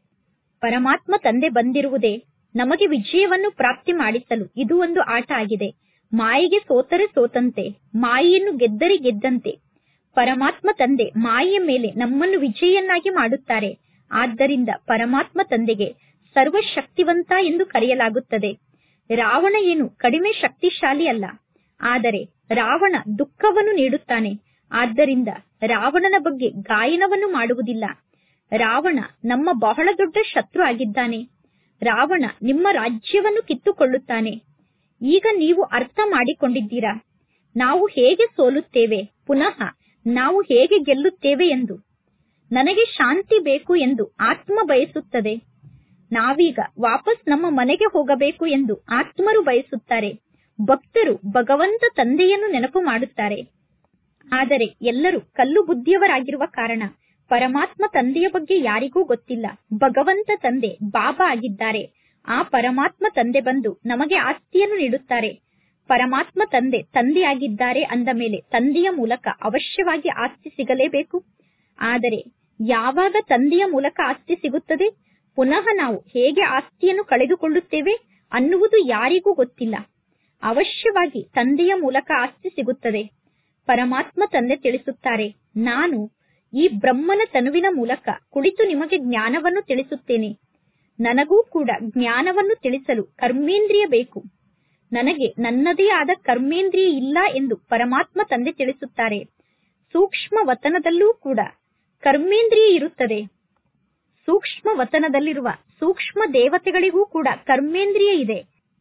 ಪರಮಾತ್ಮ ತಂದೆ ಬಂದಿರುವುದೇ ನಮಗೆ ವಿಜಯವನ್ನು ಪ್ರಾಪ್ತಿ ಮಾಡಿಸಲು. ಇದು ಒಂದು ಆಟ ಆಗಿದೆ. ಮಾಯೆಗೆ ಸೋತರೆ ಸೋತಂತೆ, ಮಾಯೆಯನ್ನು ಗೆದ್ದರೆ ಗೆದ್ದಂತೆ. ಪರಮಾತ್ಮ ತಂದೆ ಮಾಯೆಯ ಮೇಲೆ ನಮ್ಮನ್ನು ವಿಜಯನ್ನಾಗಿ ಮಾಡುತ್ತಾರೆ. ಆದ್ದರಿಂದ ಪರಮಾತ್ಮ ತಂದೆಗೆ ಸರ್ವಶಕ್ತಿವಂತ ಎಂದು ಕರೆಯಲಾಗುತ್ತದೆ. ರಾವಣ ಏನು ಕಡಿಮೆ ಶಕ್ತಿಶಾಲಿ ಅಲ್ಲ, ಆದರೆ ರಾವಣ ದುಃಖವನ್ನು ನೀಡುತ್ತಾನೆ. ಆದ್ದರಿಂದ ರಾವಣನ ಬಗ್ಗೆ ಗಾಯನವನ್ನು ಮಾಡುವುದಿಲ್ಲ. ರಾವಣ ನಮ್ಮ ಬಹಳ ದೊಡ್ಡ ಶತ್ರು ಆಗಿದ್ದಾನೆ. ರಾವಣ ನಿಮ್ಮ ರಾಜ್ಯವನ್ನು ಕಿತ್ತುಕೊಳ್ಳುತ್ತಾನೆ. ಈಗ ನೀವು ಅರ್ಥ ಮಾಡಿಕೊಂಡಿದ್ದೀರಾ, ನಾವು ಹೇಗೆ ಸೋಲುತ್ತೇವೆ, ಪುನಃ ನಾವು ಹೇಗೆ ಗೆಲ್ಲುತ್ತೇವೆ ಎಂದು. ನನಗೆ ಶಾಂತಿ ಬೇಕು ಎಂದು ಆತ್ಮ ಬಯಸುತ್ತದೆ. ನಾವೀಗ ವಾಪಸ್ ನಮ್ಮ ಮನೆಗೆ ಹೋಗಬೇಕು ಎಂದು ಆತ್ಮರು ಬಯಸುತ್ತಾರೆ. ಭಕ್ತರು ಭಗವಂತ ತಂದೆಯನ್ನು ನೆನಪು ಮಾಡುತ್ತಾರೆ. ಆದರೆ ಎಲ್ಲರೂ ಕಲ್ಲು ಬುದ್ಧಿಯವರಾಗಿರುವ ಕಾರಣ ಪರಮಾತ್ಮ ತಂದೆಯ ಬಗ್ಗೆ ಯಾರಿಗೂ ಗೊತ್ತಿಲ್ಲ. ಭಗವಂತ ತಂದೆ ಬಾಬಾ ಆಗಿದ್ದಾರೆ. ಆ ಪರಮಾತ್ಮ ತಂದೆ ಬಂದು ನಮಗೆ ಆಸ್ತಿಯನ್ನು ನೀಡುತ್ತಾರೆ. ಪರಮಾತ್ಮ ತಂದೆ ತಂದೆಯಾಗಿದ್ದಾರೆ ಅಂದ ಮೇಲೆ ತಂದೆಯ ಮೂಲಕ ಅವಶ್ಯವಾಗಿ ಆಸ್ತಿ ಸಿಗಲೇಬೇಕು. ಆದರೆ ಯಾವಾಗ ತಂದೆಯ ಮೂಲಕ ಆಸ್ತಿ ಸಿಗುತ್ತದೆ, ಪುನಃ ನಾವು ಹೇಗೆ ಆಸ್ತಿಯನ್ನು ಕಳೆದುಕೊಳ್ಳುತ್ತೇವೆ ಅನ್ನುವುದು ಯಾರಿಗೂ ಗೊತ್ತಿಲ್ಲ. ಅವಶ್ಯವಾಗಿ ತಂದೆಯ ಮೂಲಕ ಆಸ್ತಿ ಸಿಗುತ್ತದೆ. ಪರಮಾತ್ಮ ತಂದೆ ತಿಳಿಸುತ್ತಾರೆ, ನಾನು ಈ ಬ್ರಹ್ಮನ ತನುವಿನ ಮೂಲಕ ಕುಳಿತು ನಿಮಗೆ ಜ್ಞಾನವನ್ನು ತಿಳಿಸುತ್ತೇನೆ. ನನಗೂ ಕೂಡ ಜ್ಞಾನವನ್ನು ತಿಳಿಸಲು ಕರ್ಮೇಂದ್ರಿಯ ಬೇಕು. ನನಗೆ ನನ್ನದೇ ಆದ ಕರ್ಮೇಂದ್ರಿಯ ಇಲ್ಲ ಎಂದು ಪರಮಾತ್ಮ ತಂದೆ ತಿಳಿಸುತ್ತಾರೆ. ಸೂಕ್ಷ್ಮ ವತನದಲ್ಲೂ ಕೂಡ ಕರ್ಮೇಂದ್ರಿಯ ಇರುತ್ತದೆ. ಸೂಕ್ಷ್ಮ ವತನದಲ್ಲಿರುವ ಸೂಕ್ಷ್ಮ ದೇವತೆಗಳಿಗೂ ಕೂಡ ಕರ್ಮೇಂದ್ರಿಯ ಇದೆ.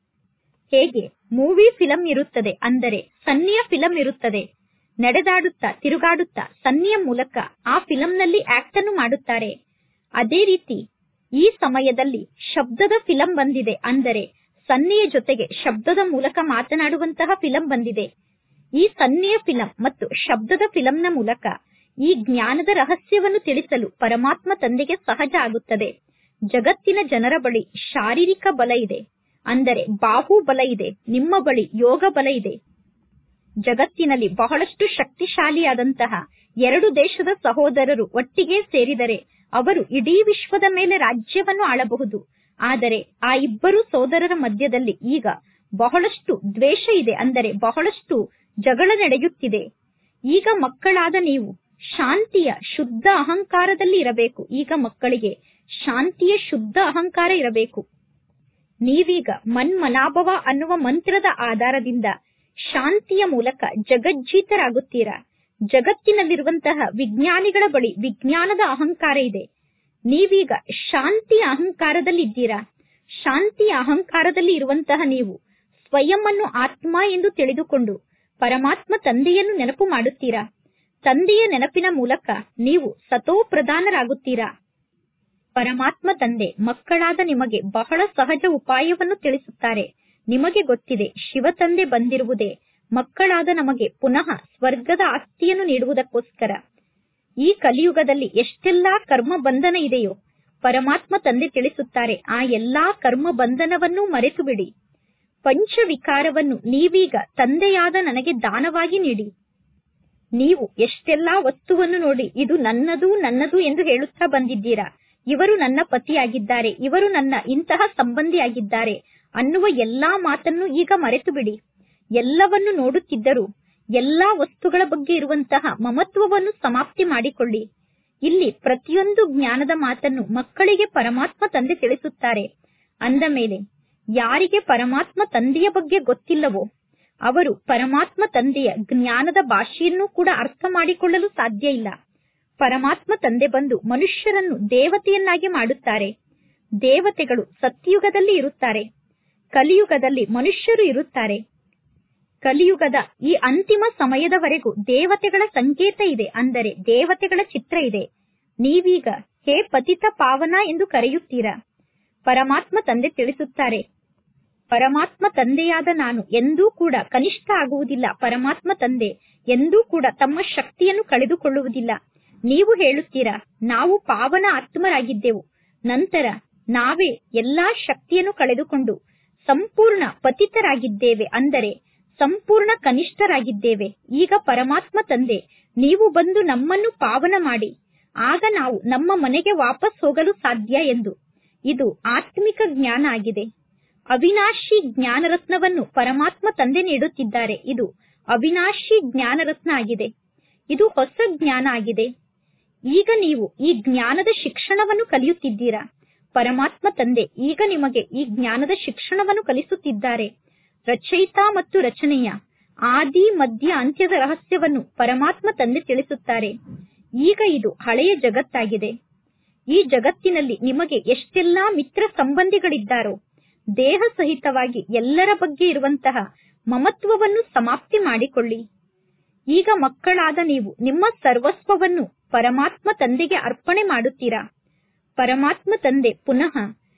ಹೇಗೆ ಮೂವಿ ಫಿಲಂ ಇರುತ್ತದೆ, ಅಂದರೆ ಸನ್ನಿಯ ಫಿಲಂ ಇರುತ್ತದೆ. ನಡೆದಾಡುತ್ತಾ ತಿರುಗಾಡುತ್ತಾ ಸನ್ನಿಯ ಮೂಲಕ ಆ ಫಿಲಂನಲ್ಲಿ ಆಕ್ಟ್ ಅನ್ನು ಮಾಡುತ್ತಾರೆ. ಅದೇ ರೀತಿ ಈ ಸಮಯದಲ್ಲಿ ಶಬ್ದದ ಫಿಲಂ ಬಂದಿದೆ, ಅಂದರೆ ಸನ್ನಿಯ ಜೊತೆಗೆ ಶಬ್ದದ ಮೂಲಕ ಮಾತನಾಡುವಂತಹ ಫಿಲಂ ಬಂದಿದೆ. ಈ ಸನ್ನಿಯ ಫಿಲಂ ಮತ್ತು ಶಬ್ದದ ಫಿಲಂನ ಮೂಲಕ ಈ ಜ್ಞಾನದ ರಹಸ್ಯವನ್ನು ತಿಳಿಸಲು ಪರಮಾತ್ಮ ತಂದೆಗೆ ಸಹಜ ಆಗುತ್ತದೆ. ಜಗತ್ತಿನ ಜನರ ಬಳಿ ಶಾರೀರಿಕ ಬಲ ಇದೆ, ಅಂದರೆ ಬಾಹುಬಲ ಇದೆ. ನಿಮ್ಮ ಬಳಿ ಯೋಗ ಬಲ ಇದೆ. ಜಗತ್ತಿನಲ್ಲಿ ಬಹಳಷ್ಟು ಶಕ್ತಿಶಾಲಿಯಾದಂತಹ 2 ದೇಶದ ಸಹೋದರರು ಒಟ್ಟಿಗೆ ಸೇರಿದರೆ ಅವರು ಇಡೀ ವಿಶ್ವದ ಮೇಲೆ ರಾಜ್ಯವನ್ನು ಆಳಬಹುದು. ಆದರೆ ಆ ಇಬ್ಬರು ಸೋದರರ ಮಧ್ಯದಲ್ಲಿ ಈಗ ಬಹಳಷ್ಟು ದ್ವೇಷ ಇದೆ, ಅಂದರೆ ಬಹಳಷ್ಟು ಜಗಳ ನಡೆಯುತ್ತಿದೆ. ಈಗ ಮಕ್ಕಳಾದ ನೀವು ಶಾಂತಿಯ ಶುದ್ಧ ಅಹಂಕಾರದಲ್ಲಿ ಇರಬೇಕು. ಈಗ ಮಕ್ಕಳಿಗೆ ಶಾಂತಿಯ ಶುದ್ಧ ಅಹಂಕಾರ ಇರಬೇಕು. ನೀವೀಗ ಮನ್ಮನಾಭವ ಅನ್ನುವ ಮಂತ್ರದ ಆಧಾರದಿಂದ ಶಾಂತಿಯ ಮೂಲಕ ಜಗಜ್ಜೀತರಾಗುತ್ತೀರಾ. ಜಗತ್ತಿನಲ್ಲಿರುವಂತಹ ವಿಜ್ಞಾನಿಗಳ ಬಳಿ ವಿಜ್ಞಾನದ ಅಹಂಕಾರ ಇದೆ. ನೀವೀಗ ಶಾಂತಿಯ ಅಹಂಕಾರದಲ್ಲಿದ್ದೀರಾ. ಶಾಂತಿಯ ಅಹಂಕಾರದಲ್ಲಿ ಇರುವಂತಹ ನೀವು ಸ್ವಯಂ ಅನ್ನು ಆತ್ಮ ಎಂದು ತಿಳಿದುಕೊಂಡು ಪರಮಾತ್ಮ ತಂದೆಯನ್ನು ನೆನಪು ಮಾಡುತ್ತೀರಾ. ತಂದೆಯ ನೆನಪಿನ ಮೂಲಕ ನೀವು ಸತೋ ಪ್ರಧಾನರಾಗುತ್ತೀರಾ. ಪರಮಾತ್ಮ ತಂದೆ ಮಕ್ಕಳಾದ ನಿಮಗೆ ಬಹಳ ಸಹಜ ಉಪಾಯವನ್ನು ತಿಳಿಸುತ್ತಾರೆ. ನಿಮಗೆ ಗೊತ್ತಿದೆ, ಶಿವ ತಂದೆ ಬಂದಿರುವುದೇ ಮಕ್ಕಳಾದ ನಮಗೆ ಪುನಃ ಸ್ವರ್ಗದ ಆಸ್ತಿಯನ್ನು ನೀಡುವುದಕ್ಕೋಸ್ಕರ. ಈ ಕಲಿಯುಗದಲ್ಲಿ ಎಷ್ಟೆಲ್ಲಾ ಕರ್ಮ ಬಂಧನ ಇದೆಯೋ ಪರಮಾತ್ಮ ತಂದೆ ತಿಳಿಸುತ್ತಾರೆ, ಆ ಎಲ್ಲಾ ಕರ್ಮ ಬಂಧನವನ್ನು ಮರೆತು ಬಿಡಿ. ಪಂಚವಿಕಾರವನ್ನು ನೀವೀಗ ತಂದೆಯಾದ ನನಗೆ ದಾನವಾಗಿ ನೀಡಿ. ನೀವು ಎಷ್ಟೆಲ್ಲಾ ವಸ್ತುವನ್ನು ನೋಡಿ ಇದು ನನ್ನದು ನನ್ನದು ಎಂದು ಹೇಳುತ್ತಾ ಬಂದಿದ್ದೀರಾ. ಇವರು ನನ್ನ ಪತಿಯಾಗಿದ್ದಾರೆ, ಇವರು ನನ್ನ ಇಂತಹ ಸಂಬಂಧಿಯಾಗಿದ್ದಾರೆ ಅನ್ನುವ ಎಲ್ಲಾ ಮಾತನ್ನು ಈಗ ಮರೆತು ಬಿಡಿ. ಎಲ್ಲವನ್ನು ನೋಡುತ್ತಿದ್ದರೂ ಎಲ್ಲಾ ವಸ್ತುಗಳ ಬಗ್ಗೆ ಇರುವಂತಹ ಮಮತ್ವವನ್ನು ಸಮಾಪ್ತಿ ಮಾಡಿಕೊಳ್ಳಿ. ಇಲ್ಲಿ ಪ್ರತಿಯೊಂದು ಜ್ಞಾನದ ಮಾತನ್ನು ಮಕ್ಕಳಿಗೆ ಪರಮಾತ್ಮ ತಂದೆ ತಿಳಿಸುತ್ತಾರೆ. ಅಂದ ಮೇಲೆ ಯಾರಿಗೆ ಪರಮಾತ್ಮ ತಂದೆಯ ಬಗ್ಗೆ ಗೊತ್ತಿಲ್ಲವೋ ಅವರು ಪರಮಾತ್ಮ ತಂದೆಯ ಜ್ಞಾನದ ಭಾಷೆಯನ್ನು ಕೂಡ ಅರ್ಥ ಮಾಡಿಕೊಳ್ಳಲು ಸಾಧ್ಯ ಇಲ್ಲ. ಪರಮಾತ್ಮ ತಂದೆ ಬಂದು ಮನುಷ್ಯರನ್ನು ದೇವತೆಯನ್ನಾಗಿ ಮಾಡುತ್ತಾರೆ. ದೇವತೆಗಳು ಸತ್ಯಯುಗದಲ್ಲಿ ಇರುತ್ತಾರೆ, ಕಲಿಯುಗದಲ್ಲಿ ಮನುಷ್ಯರು ಇರುತ್ತಾರೆ. ಕಲಿಯುಗದ ಈ ಅಂತಿಮ ಸಮಯದವರೆಗೂ ದೇವತೆಗಳ ಸಂಕೇತ ಇದೆ, ಅಂದರೆ ದೇವತೆಗಳ ಚಿತ್ರ ಇದೆ. ನೀವೀಗ ಹೇ ಪತಿತ ಪಾವನ ಎಂದು ಕರೆಯುತ್ತೀರಾ. ಪರಮಾತ್ಮ ತಂದೆ ತಿಳಿಸುತ್ತಾರೆ, ಪರಮಾತ್ಮ ತಂದೆಯಾದ ನಾನು ಎಂದೂ ಕೂಡ ಕನಿಷ್ಠ ಆಗುವುದಿಲ್ಲ. ಪರಮಾತ್ಮ ತಂದೆ ಎಂದೂ ಕೂಡ ತಮ್ಮ ಶಕ್ತಿಯನ್ನು ಕಳೆದುಕೊಳ್ಳುವುದಿಲ್ಲ. ನೀವು ಹೇಳುತ್ತೀರಾ, ನಾವು ಪಾವನ ಆತ್ಮರಾಗಿದ್ದೆವು, ನಂತರ ನಾವೇ ಎಲ್ಲಾ ಶಕ್ತಿಯನ್ನು ಕಳೆದುಕೊಂಡು ಸಂಪೂರ್ಣ ಪತಿತರಾಗಿದ್ದೇವೆ, ಅಂದರೆ ಸಂಪೂರ್ಣ ಕನಿಷ್ಠರಾಗಿದ್ದೇವೆ. ಈಗ ಪರಮಾತ್ಮ ತಂದೆ ನೀವು ಬಂದು ನಮ್ಮನ್ನು ಪಾವನ ಮಾಡಿ, ಆಗ ನಾವು ನಮ್ಮ ಮನೆಗೆ ವಾಪಸ್ ಹೋಗಲು ಸಾಧ್ಯ ಎಂದು. ಇದು ಆತ್ಮಿಕ ಜ್ಞಾನ ಆಗಿದೆ. ಅವಿನಾಶಿ ಜ್ಞಾನರತ್ನವನ್ನು ಪರಮಾತ್ಮ ತಂದೆ ನೀಡುತ್ತಿದ್ದಾರೆ. ಇದು ಅವಿನಾಶಿ ಜ್ಞಾನರತ್ನ ಆಗಿದೆ. ಇದು ಹೊಸ ಜ್ಞಾನ ಆಗಿದೆ. ಈಗ ನೀವು ಈ ಜ್ಞಾನದ ಶಿಕ್ಷಣವನ್ನು ಕಲಿಯುತ್ತಿದ್ದೀರಾ. ಪರಮಾತ್ಮ ತಂದೆ ಈಗ ನಿಮಗೆ ಈ ಜ್ಞಾನದ ಶಿಕ್ಷಣವನ್ನು ಕಲಿಸುತ್ತಿದ್ದಾರೆ. ರಚಯಿತ ಮತ್ತು ರಚನೆಯ ಆದಿ ಮಧ್ಯ ಅಂತ್ಯದ ರಹಸ್ಯವನ್ನು ಪರಮಾತ್ಮ ತಂದೆ ತಿಳಿಸುತ್ತಾರೆ. ಈಗ ಇದು ಹಳೆಯ ಜಗತ್ತಾಗಿದೆ. ಈ ಜಗತ್ತಿನಲ್ಲಿ ನಿಮಗೆ ಎಷ್ಟೆಲ್ಲಾ ಮಿತ್ರ ಸಂಬಂಧಿಗಳಿದ್ದಾರೋ ದೇಹ ಸಹಿತವಾಗಿ ಎಲ್ಲರ ಬಗ್ಗೆ ಇರುವಂತಹ ಮಮತ್ವವನ್ನು ಸಮಾಪ್ತಿ ಮಾಡಿಕೊಳ್ಳಿ. ಈಗ ಮಕ್ಕಳಾದ ನೀವು ನಿಮ್ಮ ಸರ್ವಸ್ವವನ್ನು ಪರಮಾತ್ಮ ತಂದೆಗೆ ಅರ್ಪಣೆ ಮಾಡುತ್ತೀರಾ? ಪರಮಾತ್ಮ ತಂದೆ ಪುನಃ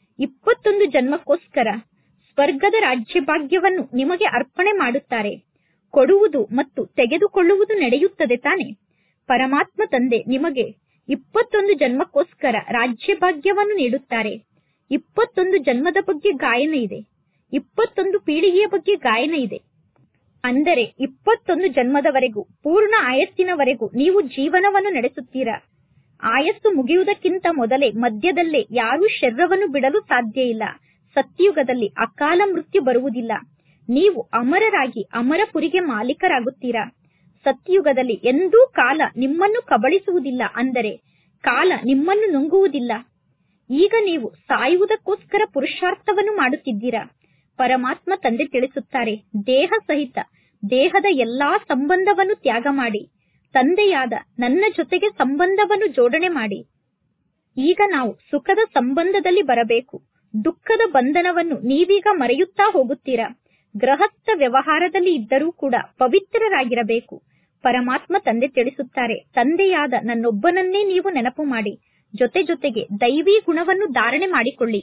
21 ಜನ್ಮಕ್ಕೋಸ್ಕರ ಸ್ವರ್ಗದ ರಾಜ್ಯಭಾಗ್ಯವನ್ನು ನಿಮಗೆ ಅರ್ಪಣೆ ಮಾಡುತ್ತಾರೆ. ಕೊಡುವುದು ಮತ್ತು ತೆಗೆದುಕೊಳ್ಳುವುದು ನಡೆಯುತ್ತದೆ ತಾನೆ. ಪರಮಾತ್ಮ ತಂದೆ ನಿಮಗೆ 21 ಜನ್ಮಕ್ಕೋಸ್ಕರ ರಾಜ್ಯಭಾಗ್ಯವನ್ನು ನೀಡುತ್ತಾರೆ. 21 ಜನ್ಮದ ಬಗ್ಗೆ ಗಾಯನ ಇದೆ, 21 ಪೀಳಿಗೆಯ ಬಗ್ಗೆ ಗಾಯನ ಇದೆ. ಅಂದರೆ 21 ಜನ್ಮದವರೆಗೂ, ಪೂರ್ಣ ಆಯಸ್ಸಿನವರೆಗೂ ನೀವು ಜೀವನವನ್ನು ನಡೆಸುತ್ತೀರಾ. ಆಯಸ್ಸು ಮುಗಿಯುವುದಕ್ಕಿಂತ ಮೊದಲೇ ಮಧ್ಯದಲ್ಲೇ ಯಾರೂ ಶರೀರವನ್ನು ಬಿಡಲು ಸಾಧ್ಯ ಇಲ್ಲ. ಸತ್ಯುಗದಲ್ಲಿ ಅಕಾಲ ಮೃತ್ಯು ಬರುವುದಿಲ್ಲ. ನೀವು ಅಮರರಾಗಿ ಅಮರಪುರಿಗೆ ಮಾಲೀಕರಾಗುತ್ತೀರಾ. ಸತ್ಯುಗದಲ್ಲಿ ಎಂದೂ ಕಾಲ ನಿಮ್ಮನ್ನು ಕಬಳಿಸುವುದಿಲ್ಲ, ಅಂದರೆ ಕಾಲ ನಿಮ್ಮನ್ನು ನುಂಗುವುದಿಲ್ಲ. ಈಗ ನೀವು ಸಾಯುವುದಕ್ಕೋಸ್ಕರ ಪುರುಷಾರ್ಥವನ್ನು ಮಾಡುತ್ತಿದ್ದೀರಾ. ಪರಮಾತ್ಮ ತಂದೆ ತಿಳಿಸುತ್ತಾರೆ, ದೇಹ ಸಹಿತ ದೇಹದ ಎಲ್ಲಾ ಸಂಬಂಧವನ್ನು ತ್ಯಾಗ ಮಾಡಿ ತಂದೆಯಾದ ನನ್ನ ಜೊತೆಗೆ ಸಂಬಂಧವನ್ನು ಜೋಡಣೆ ಮಾಡಿ. ಈಗ ನಾವು ಸುಖದ ಸಂಬಂಧದಲ್ಲಿ ಬರಬೇಕು. ದುಃಖದ ಬಂಧನವನ್ನು ನೀವೀಗ ಮರೆಯುತ್ತಾ ಹೋಗುತ್ತೀರಾ. ಗೃಹಸ್ಥ ವ್ಯವಹಾರದಲ್ಲಿ ಇದ್ದರೂ ಕೂಡ ಪವಿತ್ರರಾಗಿರಬೇಕು. ಪರಮಾತ್ಮ ತಂದೆ ತಿಳಿಸುತ್ತಾರೆ, ತಂದೆಯಾದ ನನ್ನೊಬ್ಬನನ್ನೇ ನೀವು ನೆನಪು ಮಾಡಿ, ಜೊತೆ ಜೊತೆಗೆ ದೈವಿ ಗುಣವನ್ನು ಧಾರಣೆ ಮಾಡಿಕೊಳ್ಳಿ.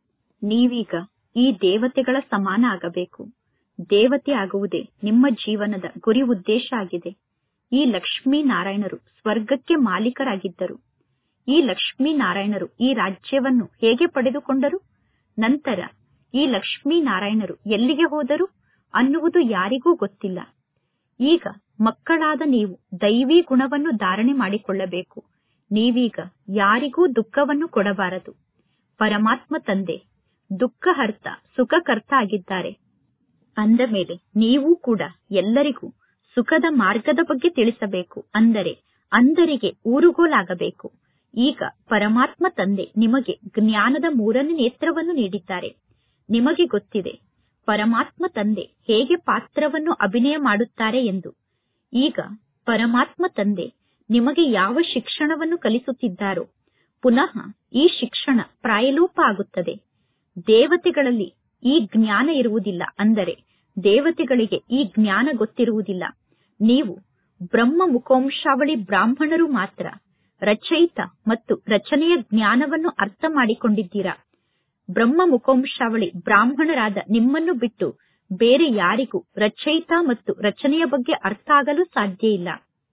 ನೀವೀಗ ಈ ದೇವತೆಗಳ ಸಮಾನ ಆಗಬೇಕು. ದೇವತೆ ಆಗುವುದೇ ನಿಮ್ಮ ಜೀವನದ ಗುರಿ ಉದ್ದೇಶ ಆಗಿದೆ. ಈ ಲಕ್ಷ್ಮೀನಾರಾಯಣರು ಸ್ವರ್ಗಕ್ಕೆ ಮಾಲೀಕರಾಗಿದ್ದರು. ಈ ಲಕ್ಷ್ಮೀನಾರಾಯಣರು ಈ ರಾಜ್ಯವನ್ನು ಹೇಗೆ ಪಡೆದುಕೊಂಡರು? ನಂತರ ಈ ಲಕ್ಷ್ಮೀನಾರಾಯಣರು ಎಲ್ಲಿಗೆ ಹೋದರು ಅನ್ನುವುದು ಯಾರಿಗೂ ಗೊತ್ತಿಲ್ಲ. ಈಗ ಮಕ್ಕಳಾದ ನೀವು ದೈವಿ ಗುಣವನ್ನು ಧಾರಣೆ ಮಾಡಿಕೊಳ್ಳಬೇಕು. ನೀವೀಗ ಯಾರಿಗೂ ದುಃಖವನ್ನು ಕೊಡಬಾರದು. ಪರಮಾತ್ಮ ತಂದೆ ದುಃಖಹರ್ತ ಸುಖಕರ್ತ ಆಗಿದ್ದಾರೆ. ಅಂದ ಮೇಲೆ ನೀವು ಕೂಡ ಎಲ್ಲರಿಗೂ ಸುಖದ ಮಾರ್ಗದ ಬಗ್ಗೆ ತಿಳಿಸಬೇಕು. ಅಂದರೆ ಅಂಧರಿಗೆ ಊರುಗೋಲಾಗಬೇಕು. ಈಗ ಪರಮಾತ್ಮ ತಂದೆ ನಿಮಗೆ ಜ್ಞಾನದ 3ನೇ ನೇತ್ರವನ್ನು ನೀಡಿದ್ದಾರೆ. ನಿಮಗೆ ಗೊತ್ತಿದೆ ಪರಮಾತ್ಮ ತಂದೆ ಹೇಗೆ ಪಾತ್ರವನ್ನು ಅಭಿನಯ ಮಾಡುತ್ತಾರೆ ಎಂದು. ಈಗ ಪರಮಾತ್ಮ ತಂದೆ ನಿಮಗೆ ಯಾವ ಶಿಕ್ಷಣವನ್ನು ಕಲಿಸುತ್ತಿದ್ದಾರೋ ಪುನಃ ಈ ಶಿಕ್ಷಣ ಪ್ರಾಯಲೋಪ ಆಗುತ್ತದೆ. ದೇವತೆಗಳಲ್ಲಿ ಈ ಜ್ಞಾನ ಇರುವುದಿಲ್ಲ, ಅಂದರೆ ದೇವತೆಗಳಿಗೆ ಈ ಜ್ಞಾನ ಗೊತ್ತಿರುವುದಿಲ್ಲ. ನೀವು ಬ್ರಹ್ಮ ಮುಖವಂಶಾವಳಿ ಬ್ರಾಹ್ಮಣರು ಮಾತ್ರ ರಚಯಿತ ಮತ್ತು ರಚನೆಯ ಜ್ಞಾನವನ್ನು ಅರ್ಥ ಮಾಡಿಕೊಂಡಿದ್ದೀರಾ. ಬ್ರಹ್ಮ ಮುಖವಂಶಾವಳಿ ಬ್ರಾಹ್ಮಣರಾದ ನಿಮ್ಮನ್ನು ಬಿಟ್ಟು ಬೇರೆ ಯಾರಿಗೂ ರಚಯಿತ ಮತ್ತು ರಚನೆಯ ಬಗ್ಗೆ ಅರ್ಥ ಆಗಲು ಸಾಧ್ಯ ಇಲ್ಲ.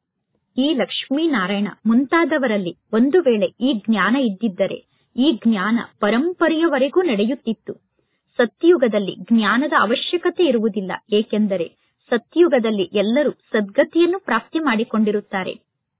ಈ ಲಕ್ಷ್ಮೀನಾರಾಯಣ ಮುಂತಾದವರಲ್ಲಿ ಒಂದು ವೇಳೆ ಈ ಜ್ಞಾನ ಇದ್ದಿದ್ದರೆ ಈ ಜ್ಞಾನ ಪರಂಪರೆಯವರೆಗೂ ನಡೆಯುತ್ತಿತ್ತು. ಸತ್ಯಯುಗದಲ್ಲಿ ಜ್ಞಾನದ ಅವಶ್ಯಕತೆ ಇರುವುದಿಲ್ಲ, ಏಕೆಂದರೆ ಸತ್ಯಯುಗದಲ್ಲಿ ಎಲ್ಲರೂ ಸದ್ಗತಿಯನ್ನು ಪ್ರಾಪ್ತಿ ಮಾಡಿಕೊಂಡಿರುತ್ತಾರೆ.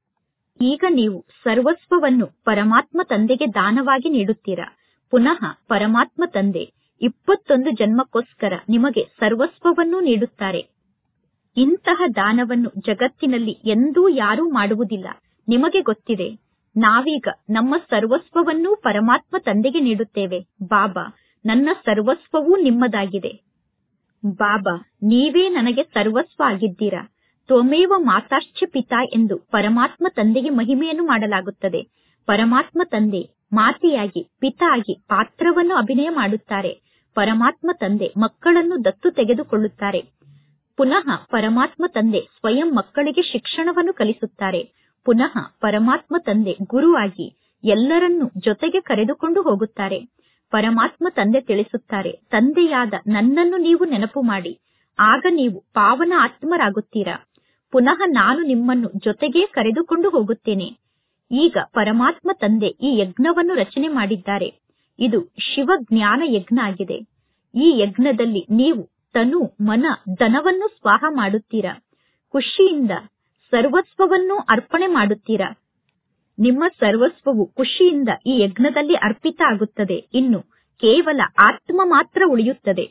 ಈಗ ನೀವು ಸರ್ವಸ್ವವನ್ನು ಪರಮಾತ್ಮ ತಂದೆಗೆ ದಾನವಾಗಿ ನೀಡುತ್ತೀರಾ. ಪುನಃ ಪರಮಾತ್ಮ ತಂದೆ 21 ಜನ್ಮಕ್ಕೋಸ್ಕರ ನಿಮಗೆ ಸರ್ವಸ್ವವನ್ನೂ ನೀಡುತ್ತಾರೆ. ಇಂತಹ ದಾನವನ್ನು ಜಗತ್ತಿನಲ್ಲಿ ಎಂದೂ ಯಾರೂ ಮಾಡುವುದಿಲ್ಲ. ನಿಮಗೆ ಗೊತ್ತಿದೆ, ನಾವೀಗ ನಮ್ಮ ಸರ್ವಸ್ವವನ್ನೂ ಪರಮಾತ್ಮ ತಂದೆಗೆ ನೀಡುತ್ತೇವೆ. ಬಾಬಾ, ನನ್ನ ಸರ್ವಸ್ವವೂ ನಿಮ್ಮದಾಗಿದೆ. ಬಾಬಾ, ನೀವೇ ನನಗೆ ಸರ್ವಸ್ವ ಆಗಿದ್ದೀರಾ. ತ್ವಮೇವ ಮಾತಾಶ್ಚ ಪಿತಾ ಎಂದು ಪರಮಾತ್ಮ ತಂದೆಗೆ ಮಹಿಮೆಯನ್ನು ಮಾಡಲಾಗುತ್ತದೆ. ಪರಮಾತ್ಮ ತಂದೆ ಮಾತೆಯಾಗಿ ಪಿತಾ ಆಗಿ ಪಾತ್ರವನ್ನು ಅಭಿನಯ ಮಾಡುತ್ತಾರೆ. ಪರಮಾತ್ಮ ತಂದೆ ಮಕ್ಕಳನ್ನು ದತ್ತು ತೆಗೆದುಕೊಳ್ಳುತ್ತಾರೆ. ಪುನಃ ಪರಮಾತ್ಮ ತಂದೆ ಸ್ವಯಂ ಮಕ್ಕಳಿಗೆ ಶಿಕ್ಷಣವನ್ನು ಕಲಿಸುತ್ತಾರೆ. ಪುನಃ ಪರಮಾತ್ಮ ತಂದೆ ಗುರುವಾಗಿ ಎಲ್ಲರನ್ನೂ ಜೊತೆಗೆ ಕರೆದುಕೊಂಡು ಹೋಗುತ್ತಾರೆ. ಪರಮಾತ್ಮ ತಂದೆ ತಿಳಿಸುತ್ತಾರೆ, ತಂದೆಯಾದ ನನ್ನನ್ನು ನೀವು ನೆನಪು ಮಾಡಿ, ಆಗ ನೀವು ಪಾವನ ಆತ್ಮರಾಗುತ್ತೀರಾ. ಪುನಃ ನಾನು ನಿಮ್ಮನ್ನು ಜೊತೆಗೇ ಕರೆದುಕೊಂಡು ಹೋಗುತ್ತೇನೆ. ಈಗ ಪರಮಾತ್ಮ ತಂದೆ ಈ ಯಜ್ಞವನ್ನು ರಚನೆ ಮಾಡಿದ್ದಾರೆ. ಇದು ಶಿವ ಜ್ಞಾನ ಯಜ್ಞ ಆಗಿದೆ. ಈ ಯಜ್ಞದಲ್ಲಿ ನೀವು ತನು ಮನ ಧನವನ್ನು ಸ್ವಾಹ ಮಾಡುತ್ತೀರಾ. ಖುಷಿಯಿಂದ ಸರ್ವಸ್ವವನ್ನು ಅರ್ಪಣೆ ಮಾಡುತ್ತೀರಾ. ನಿಮ್ಮ ಸರ್ವಸ್ವವು ಖುಷಿಯಿಂದ ಈ ಯಜ್ಞದಲ್ಲಿ ಅರ್ಪಿತ ಆಗುತ್ತದೆ. ಇನ್ನು ಕೇವಲ ಆತ್ಮ ಮಾತ್ರ ಉಳಿಯುತ್ತದೆ.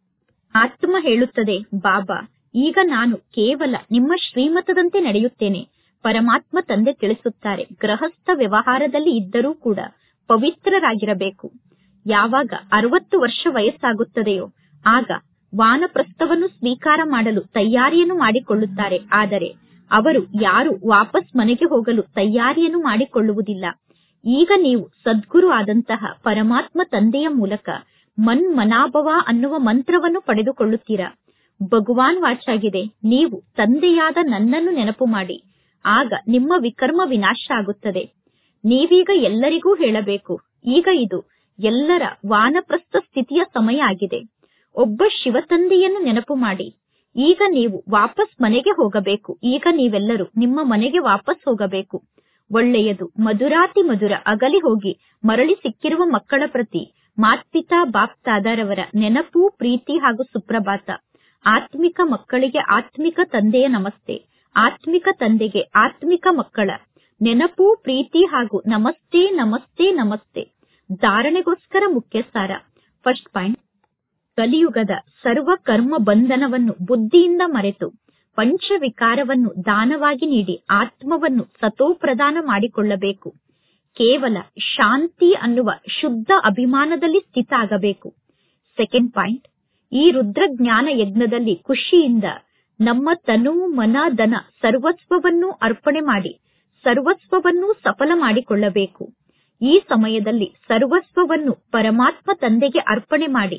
ಆತ್ಮ ಹೇಳುತ್ತದೆ, ಬಾಬಾ, ಈಗ ನಾನು ಕೇವಲ ನಿಮ್ಮ ಶ್ರೀಮತದಂತೆ ನಡೆಯುತ್ತೇನೆ. ಪರಮಾತ್ಮ ತಂದೆ ತಿಳಿಸುತ್ತಾರೆ, ಗೃಹಸ್ಥ ವ್ಯವಹಾರದಲ್ಲಿ ಇದ್ದರೂ ಕೂಡ ಪವಿತ್ರರಾಗಿರಬೇಕು. ಯಾವಾಗ 60 ವರ್ಷ ವಯಸ್ಸಾಗುತ್ತದೆಯೋ ಆಗ ವಾನಪ್ರಸ್ಥವನ್ನು ಸ್ವೀಕಾರ ಮಾಡಲು ತಯಾರಿಯನ್ನು ಮಾಡಿಕೊಳ್ಳುತ್ತಾರೆ. ಆದರೆ ಅವರು ಯಾರು ವಾಪಸ್ ಮನೆಗೆ ಹೋಗಲು ತಯಾರಿಯನ್ನು ಮಾಡಿಕೊಳ್ಳುವುದಿಲ್ಲ. ಈಗ ನೀವು ಸದ್ಗುರು ಆದಂತಹ ಪರಮಾತ್ಮ ತಂದೆಯ ಮೂಲಕ ಮನ್ಮನಾಭವ ಅನ್ನುವ ಮಂತ್ರವನ್ನು ಪಡೆದುಕೊಳ್ಳುತ್ತೀರಾ. ಭಗವಾನ್ ವಾಚಾಗಿದೆ, ನೀವು ತಂದೆಯಾದ ನನ್ನನ್ನು ನೆನಪು ಮಾಡಿ, ಆಗ ನಿಮ್ಮ ವಿಕರ್ಮ ವಿನಾಶ ಆಗುತ್ತದೆ. ನೀವೀಗ ಎಲ್ಲರಿಗೂ ಹೇಳಬೇಕು, ಈಗ ಇದು ಎಲ್ಲರ ವಾನಪ್ರಸ್ಥ ಸ್ಥಿತಿಯ ಸಮಯ ಆಗಿದೆ. ಒಬ್ಬ ಶಿವತಂದೆಯನ್ನು ನೆನಪು ಮಾಡಿ. ಈಗ ನೀವು ವಾಪಸ್ ಮನೆಗೆ ಹೋಗಬೇಕು. ಈಗ ನೀವೆಲ್ಲರೂ ನಿಮ್ಮ ಮನೆಗೆ ವಾಪಸ್ ಹೋಗಬೇಕು. ಒಳ್ಳೆಯದು. ಮಧುರಾತಿ ಮಧುರ ಅಗಲಿ ಹೋಗಿ ಮರಳಿ ಸಿಕ್ಕಿರುವ ಮಕ್ಕಳ ಪ್ರತಿ ಮಾತ್ಪಿತಾ ಬಾಪ್ತಾದರವರ ನೆನಪು, ಪ್ರೀತಿ ಹಾಗೂ ಸುಪ್ರಭಾತ. ಆತ್ಮಿಕ ಮಕ್ಕಳಿಗೆ ಆತ್ಮಿಕ ತಂದೆಯ ನಮಸ್ತೆ. ಆತ್ಮಿಕ ತಂದೆಗೆ ಆತ್ಮಿಕ ಮಕ್ಕಳ ನೆನಪು, ಪ್ರೀತಿ ಹಾಗೂ ನಮಸ್ತೆ ನಮಸ್ತೆ ನಮಸ್ತೆ. ಧಾರಣೆಗೋಸ್ಕರ ಮುಖ್ಯ ಸಾರ. ಫಸ್ಟ್ ಪಾಯಿಂಟ್, ಕಲಿಯುಗದ ಸರ್ವ ಕರ್ಮ ಬಂಧನವನ್ನು ಬುದ್ಧಿಯಿಂದ ಮರೆತು ಪಂಚವಿಕಾರವನ್ನು ದಾನವಾಗಿ ನೀಡಿ ಆತ್ಮವನ್ನು ಸತೋಪ್ರದಾನ ಮಾಡಿಕೊಳ್ಳಬೇಕು. ಕೇವಲ ಶಾಂತಿ ಅನ್ನುವ ಶುದ್ಧ ಅಭಿಮಾನದಲ್ಲಿ ಸ್ಥಿತ ಆಗಬೇಕು. ಸೆಕೆಂಡ್ ಪಾಯಿಂಟ್, ಈ ರುದ್ರಜ್ಞಾನ ಯಜ್ಞದಲ್ಲಿ ಖುಷಿಯಿಂದ ನಮ್ಮ ತನು ಮನ ಧನ ಸರ್ವಸ್ವವನ್ನೂ ಅರ್ಪಣೆ ಮಾಡಿ ಸರ್ವಸ್ವವನ್ನೂ ಸಫಲ ಮಾಡಿಕೊಳ್ಳಬೇಕು. ಈ ಸಮಯದಲ್ಲಿ ಸರ್ವಸ್ವವನ್ನು ಪರಮಾತ್ಮ ತಂದೆಗೆ ಅರ್ಪಣೆ ಮಾಡಿ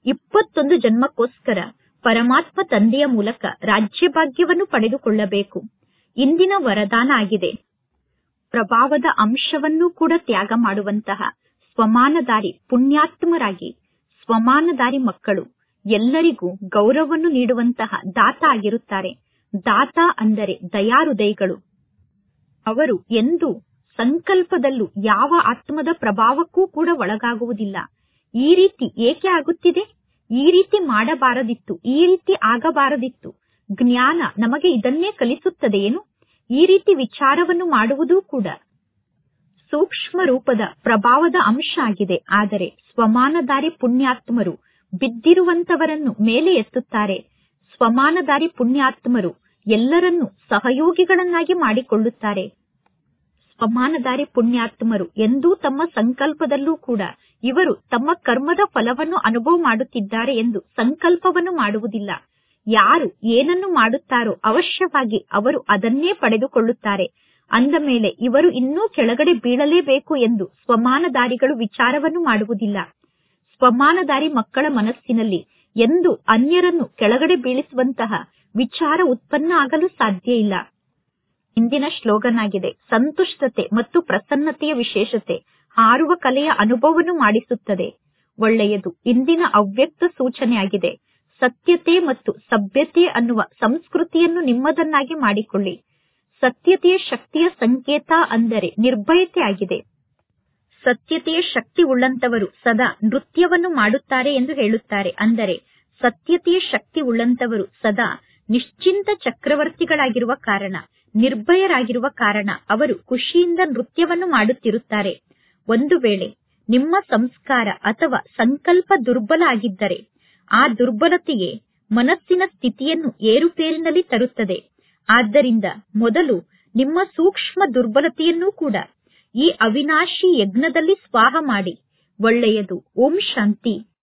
21 ಜನ್ಮಕ್ಕೋಸ್ಕರ ಪರಮಾತ್ಮ ತಂದೆಯ ಮೂಲಕ ರಾಜ್ಯಭಾಗ್ಯವನ್ನು ಪಡೆದುಕೊಳ್ಳಬೇಕು. ಇಂದಿನ ವರದಾನ ಆಗಿದೆ. ಪ್ರಭಾವದ ಅಂಶವನ್ನೂ ಕೂಡ ತ್ಯಾಗ ಮಾಡುವಂತಹ ಸ್ವಮಾನಧಾರಿ ಪುಣ್ಯಾತ್ಮರಾಗಿ, ಸ್ವಮಾನಧಾರಿ ಮಕ್ಕಳು ಎಲ್ಲರಿಗೂ ಗೌರವವನ್ನು ನೀಡುವಂತಹ ದಾತ ಆಗಿರುತ್ತಾರೆ. ದಾತ ಅಂದರೆ ದಯಾಹೃದಯಿಗಳು. ಅವರು ಎಂದೂ ಸಂಕಲ್ಪದಲ್ಲೂ ಯಾವ ಆತ್ಮದ ಪ್ರಭಾವಕ್ಕೂ ಕೂಡ ಒಳಗಾಗುವುದಿಲ್ಲ. ಈ ರೀತಿ ಏಕೆ ಆಗುತ್ತಿದೆ? ಈ ರೀತಿ ಮಾಡಬಾರದಿತ್ತು, ಈ ರೀತಿ ಆಗಬಾರದಿತ್ತು. ಜ್ಞಾನ ನಮಗೆ ಇದನ್ನೇ ಕಲಿಸುತ್ತದೆಯೇನು? ಈ ರೀತಿ ವಿಚಾರವನ್ನು ಮಾಡುವುದೂ ಕೂಡ ಸೂಕ್ಷ್ಮ ರೂಪದ ಪ್ರಭಾವದ ಅಂಶ ಆಗಿದೆ. ಆದರೆ ಸ್ವಮಾನಧಾರಿ ಪುಣ್ಯಾತ್ಮರು ಬಿದ್ದಿರುವಂತವರನ್ನು ಮೇಲೆ ಎತ್ತುತ್ತಾರೆ. ಸ್ವಮಾನಧಾರಿ ಪುಣ್ಯಾತ್ಮರು ಎಲ್ಲರನ್ನೂ ಸಹಯೋಗಿಗಳನ್ನಾಗಿ ಮಾಡಿಕೊಳ್ಳುತ್ತಾರೆ. ಸ್ವಮಾನಧಾರಿ ಪುಣ್ಯಾತ್ಮರು ಎಂದೂ ತಮ್ಮ ಸಂಕಲ್ಪದಲ್ಲೂ ಕೂಡ ಇವರು ತಮ್ಮ ಕರ್ಮದ ಫಲವನ್ನು ಅನುಭವ ಮಾಡುತ್ತಿದ್ದಾರೆ ಎಂದು ಸಂಕಲ್ಪವನ್ನು ಮಾಡುವುದಿಲ್ಲ. ಯಾರು ಏನನ್ನು ಮಾಡುತ್ತಾರೋ ಅವಶ್ಯವಾಗಿ ಅವರು ಅದನ್ನೇ ಪಡೆದುಕೊಳ್ಳುತ್ತಾರೆ. ಅಂದ ಮೇಲೆ ಇವರು ಇನ್ನೂ ಕೆಳಗಡೆ ಬೀಳಲೇಬೇಕು ಎಂದು ಸ್ವಮಾನಧಾರಿಗಳು ವಿಚಾರವನ್ನು ಮಾಡುವುದಿಲ್ಲ. ಸ್ವಮಾನಧಾರಿ ಮಕ್ಕಳ ಮನಸ್ಸಿನಲ್ಲಿ ಎಂದು ಅನ್ಯರನ್ನು ಕೆಳಗಡೆ ಬೀಳಿಸುವಂತಹ ವಿಚಾರ ಉತ್ಪನ್ನ ಆಗಲು ಸಾಧ್ಯ ಇಲ್ಲ. ಇಂದಿನ ಶ್ಲೋಗನ್ ಆಗಿದೆ, ಸಂತುಷ್ಟತೆ ಮತ್ತು ಪ್ರಸನ್ನತೆಯ ವಿಶೇಷತೆ ಹಾರುವ ಕಲೆಯ ಅನುಭವವನ್ನು ಮಾಡಿಸುತ್ತದೆ. ಒಳ್ಳೆಯದು. ಇಂದಿನ ಅವ್ಯಕ್ತ ಸೂಚನೆ ಆಗಿದೆ, ಸತ್ಯತೆ ಮತ್ತು ಸಭ್ಯತೆ ಅನ್ನುವ ಸಂಸ್ಕೃತಿಯನ್ನು ನಿಮ್ಮದನ್ನಾಗಿ ಮಾಡಿಕೊಳ್ಳಿ. ಸತ್ಯತೆಯ ಶಕ್ತಿಯ ಸಂಕೇತ ಅಂದರೆ ನಿರ್ಭಯತೆ ಆಗಿದೆ. ಸತ್ಯತೆಯ ಶಕ್ತಿ ಉಳ್ಳಂತವರು ಸದಾ ನೃತ್ಯವನ್ನು ಮಾಡುತ್ತಾರೆ ಎಂದು ಹೇಳುತ್ತಾರೆ. ಅಂದರೆ ಸತ್ಯತೆಯ ಶಕ್ತಿ ಉಳ್ಳಂತವರು ಸದಾ ನಿಶ್ಚಿಂತ ಚಕ್ರವರ್ತಿಗಳಾಗಿರುವ ಕಾರಣ, ನಿರ್ಭಯರಾಗಿರುವ ಕಾರಣ ಅವರು ಖುಷಿಯಿಂದ ನೃತ್ಯವನ್ನು ಮಾಡುತ್ತಿರುತ್ತಾರೆ. ಒಂದು ವೇಳೆ ನಿಮ್ಮ ಸಂಸ್ಕಾರ ಅಥವಾ ಸಂಕಲ್ಪ ದುರ್ಬಲ ಆಗಿದ್ದರೆ ಆ ದುರ್ಬಲತೆಯೇ ಮನಸ್ಸಿನ ಸ್ಥಿತಿಯನ್ನು ಏರುಪೇರಿನಲ್ಲಿ ತರುತ್ತದೆ. ಆದ್ದರಿಂದ ಮೊದಲು ನಿಮ್ಮ ಸೂಕ್ಷ್ಮ ದುರ್ಬಲತೆಯನ್ನೂ ಕೂಡ ಈ ಅವಿನಾಶಿ ಯಜ್ಞದಲ್ಲಿ ಸ್ವಾಹ ಮಾಡಿ. ಒಳ್ಳೆಯದು. ಓಂ ಶಾಂತಿ.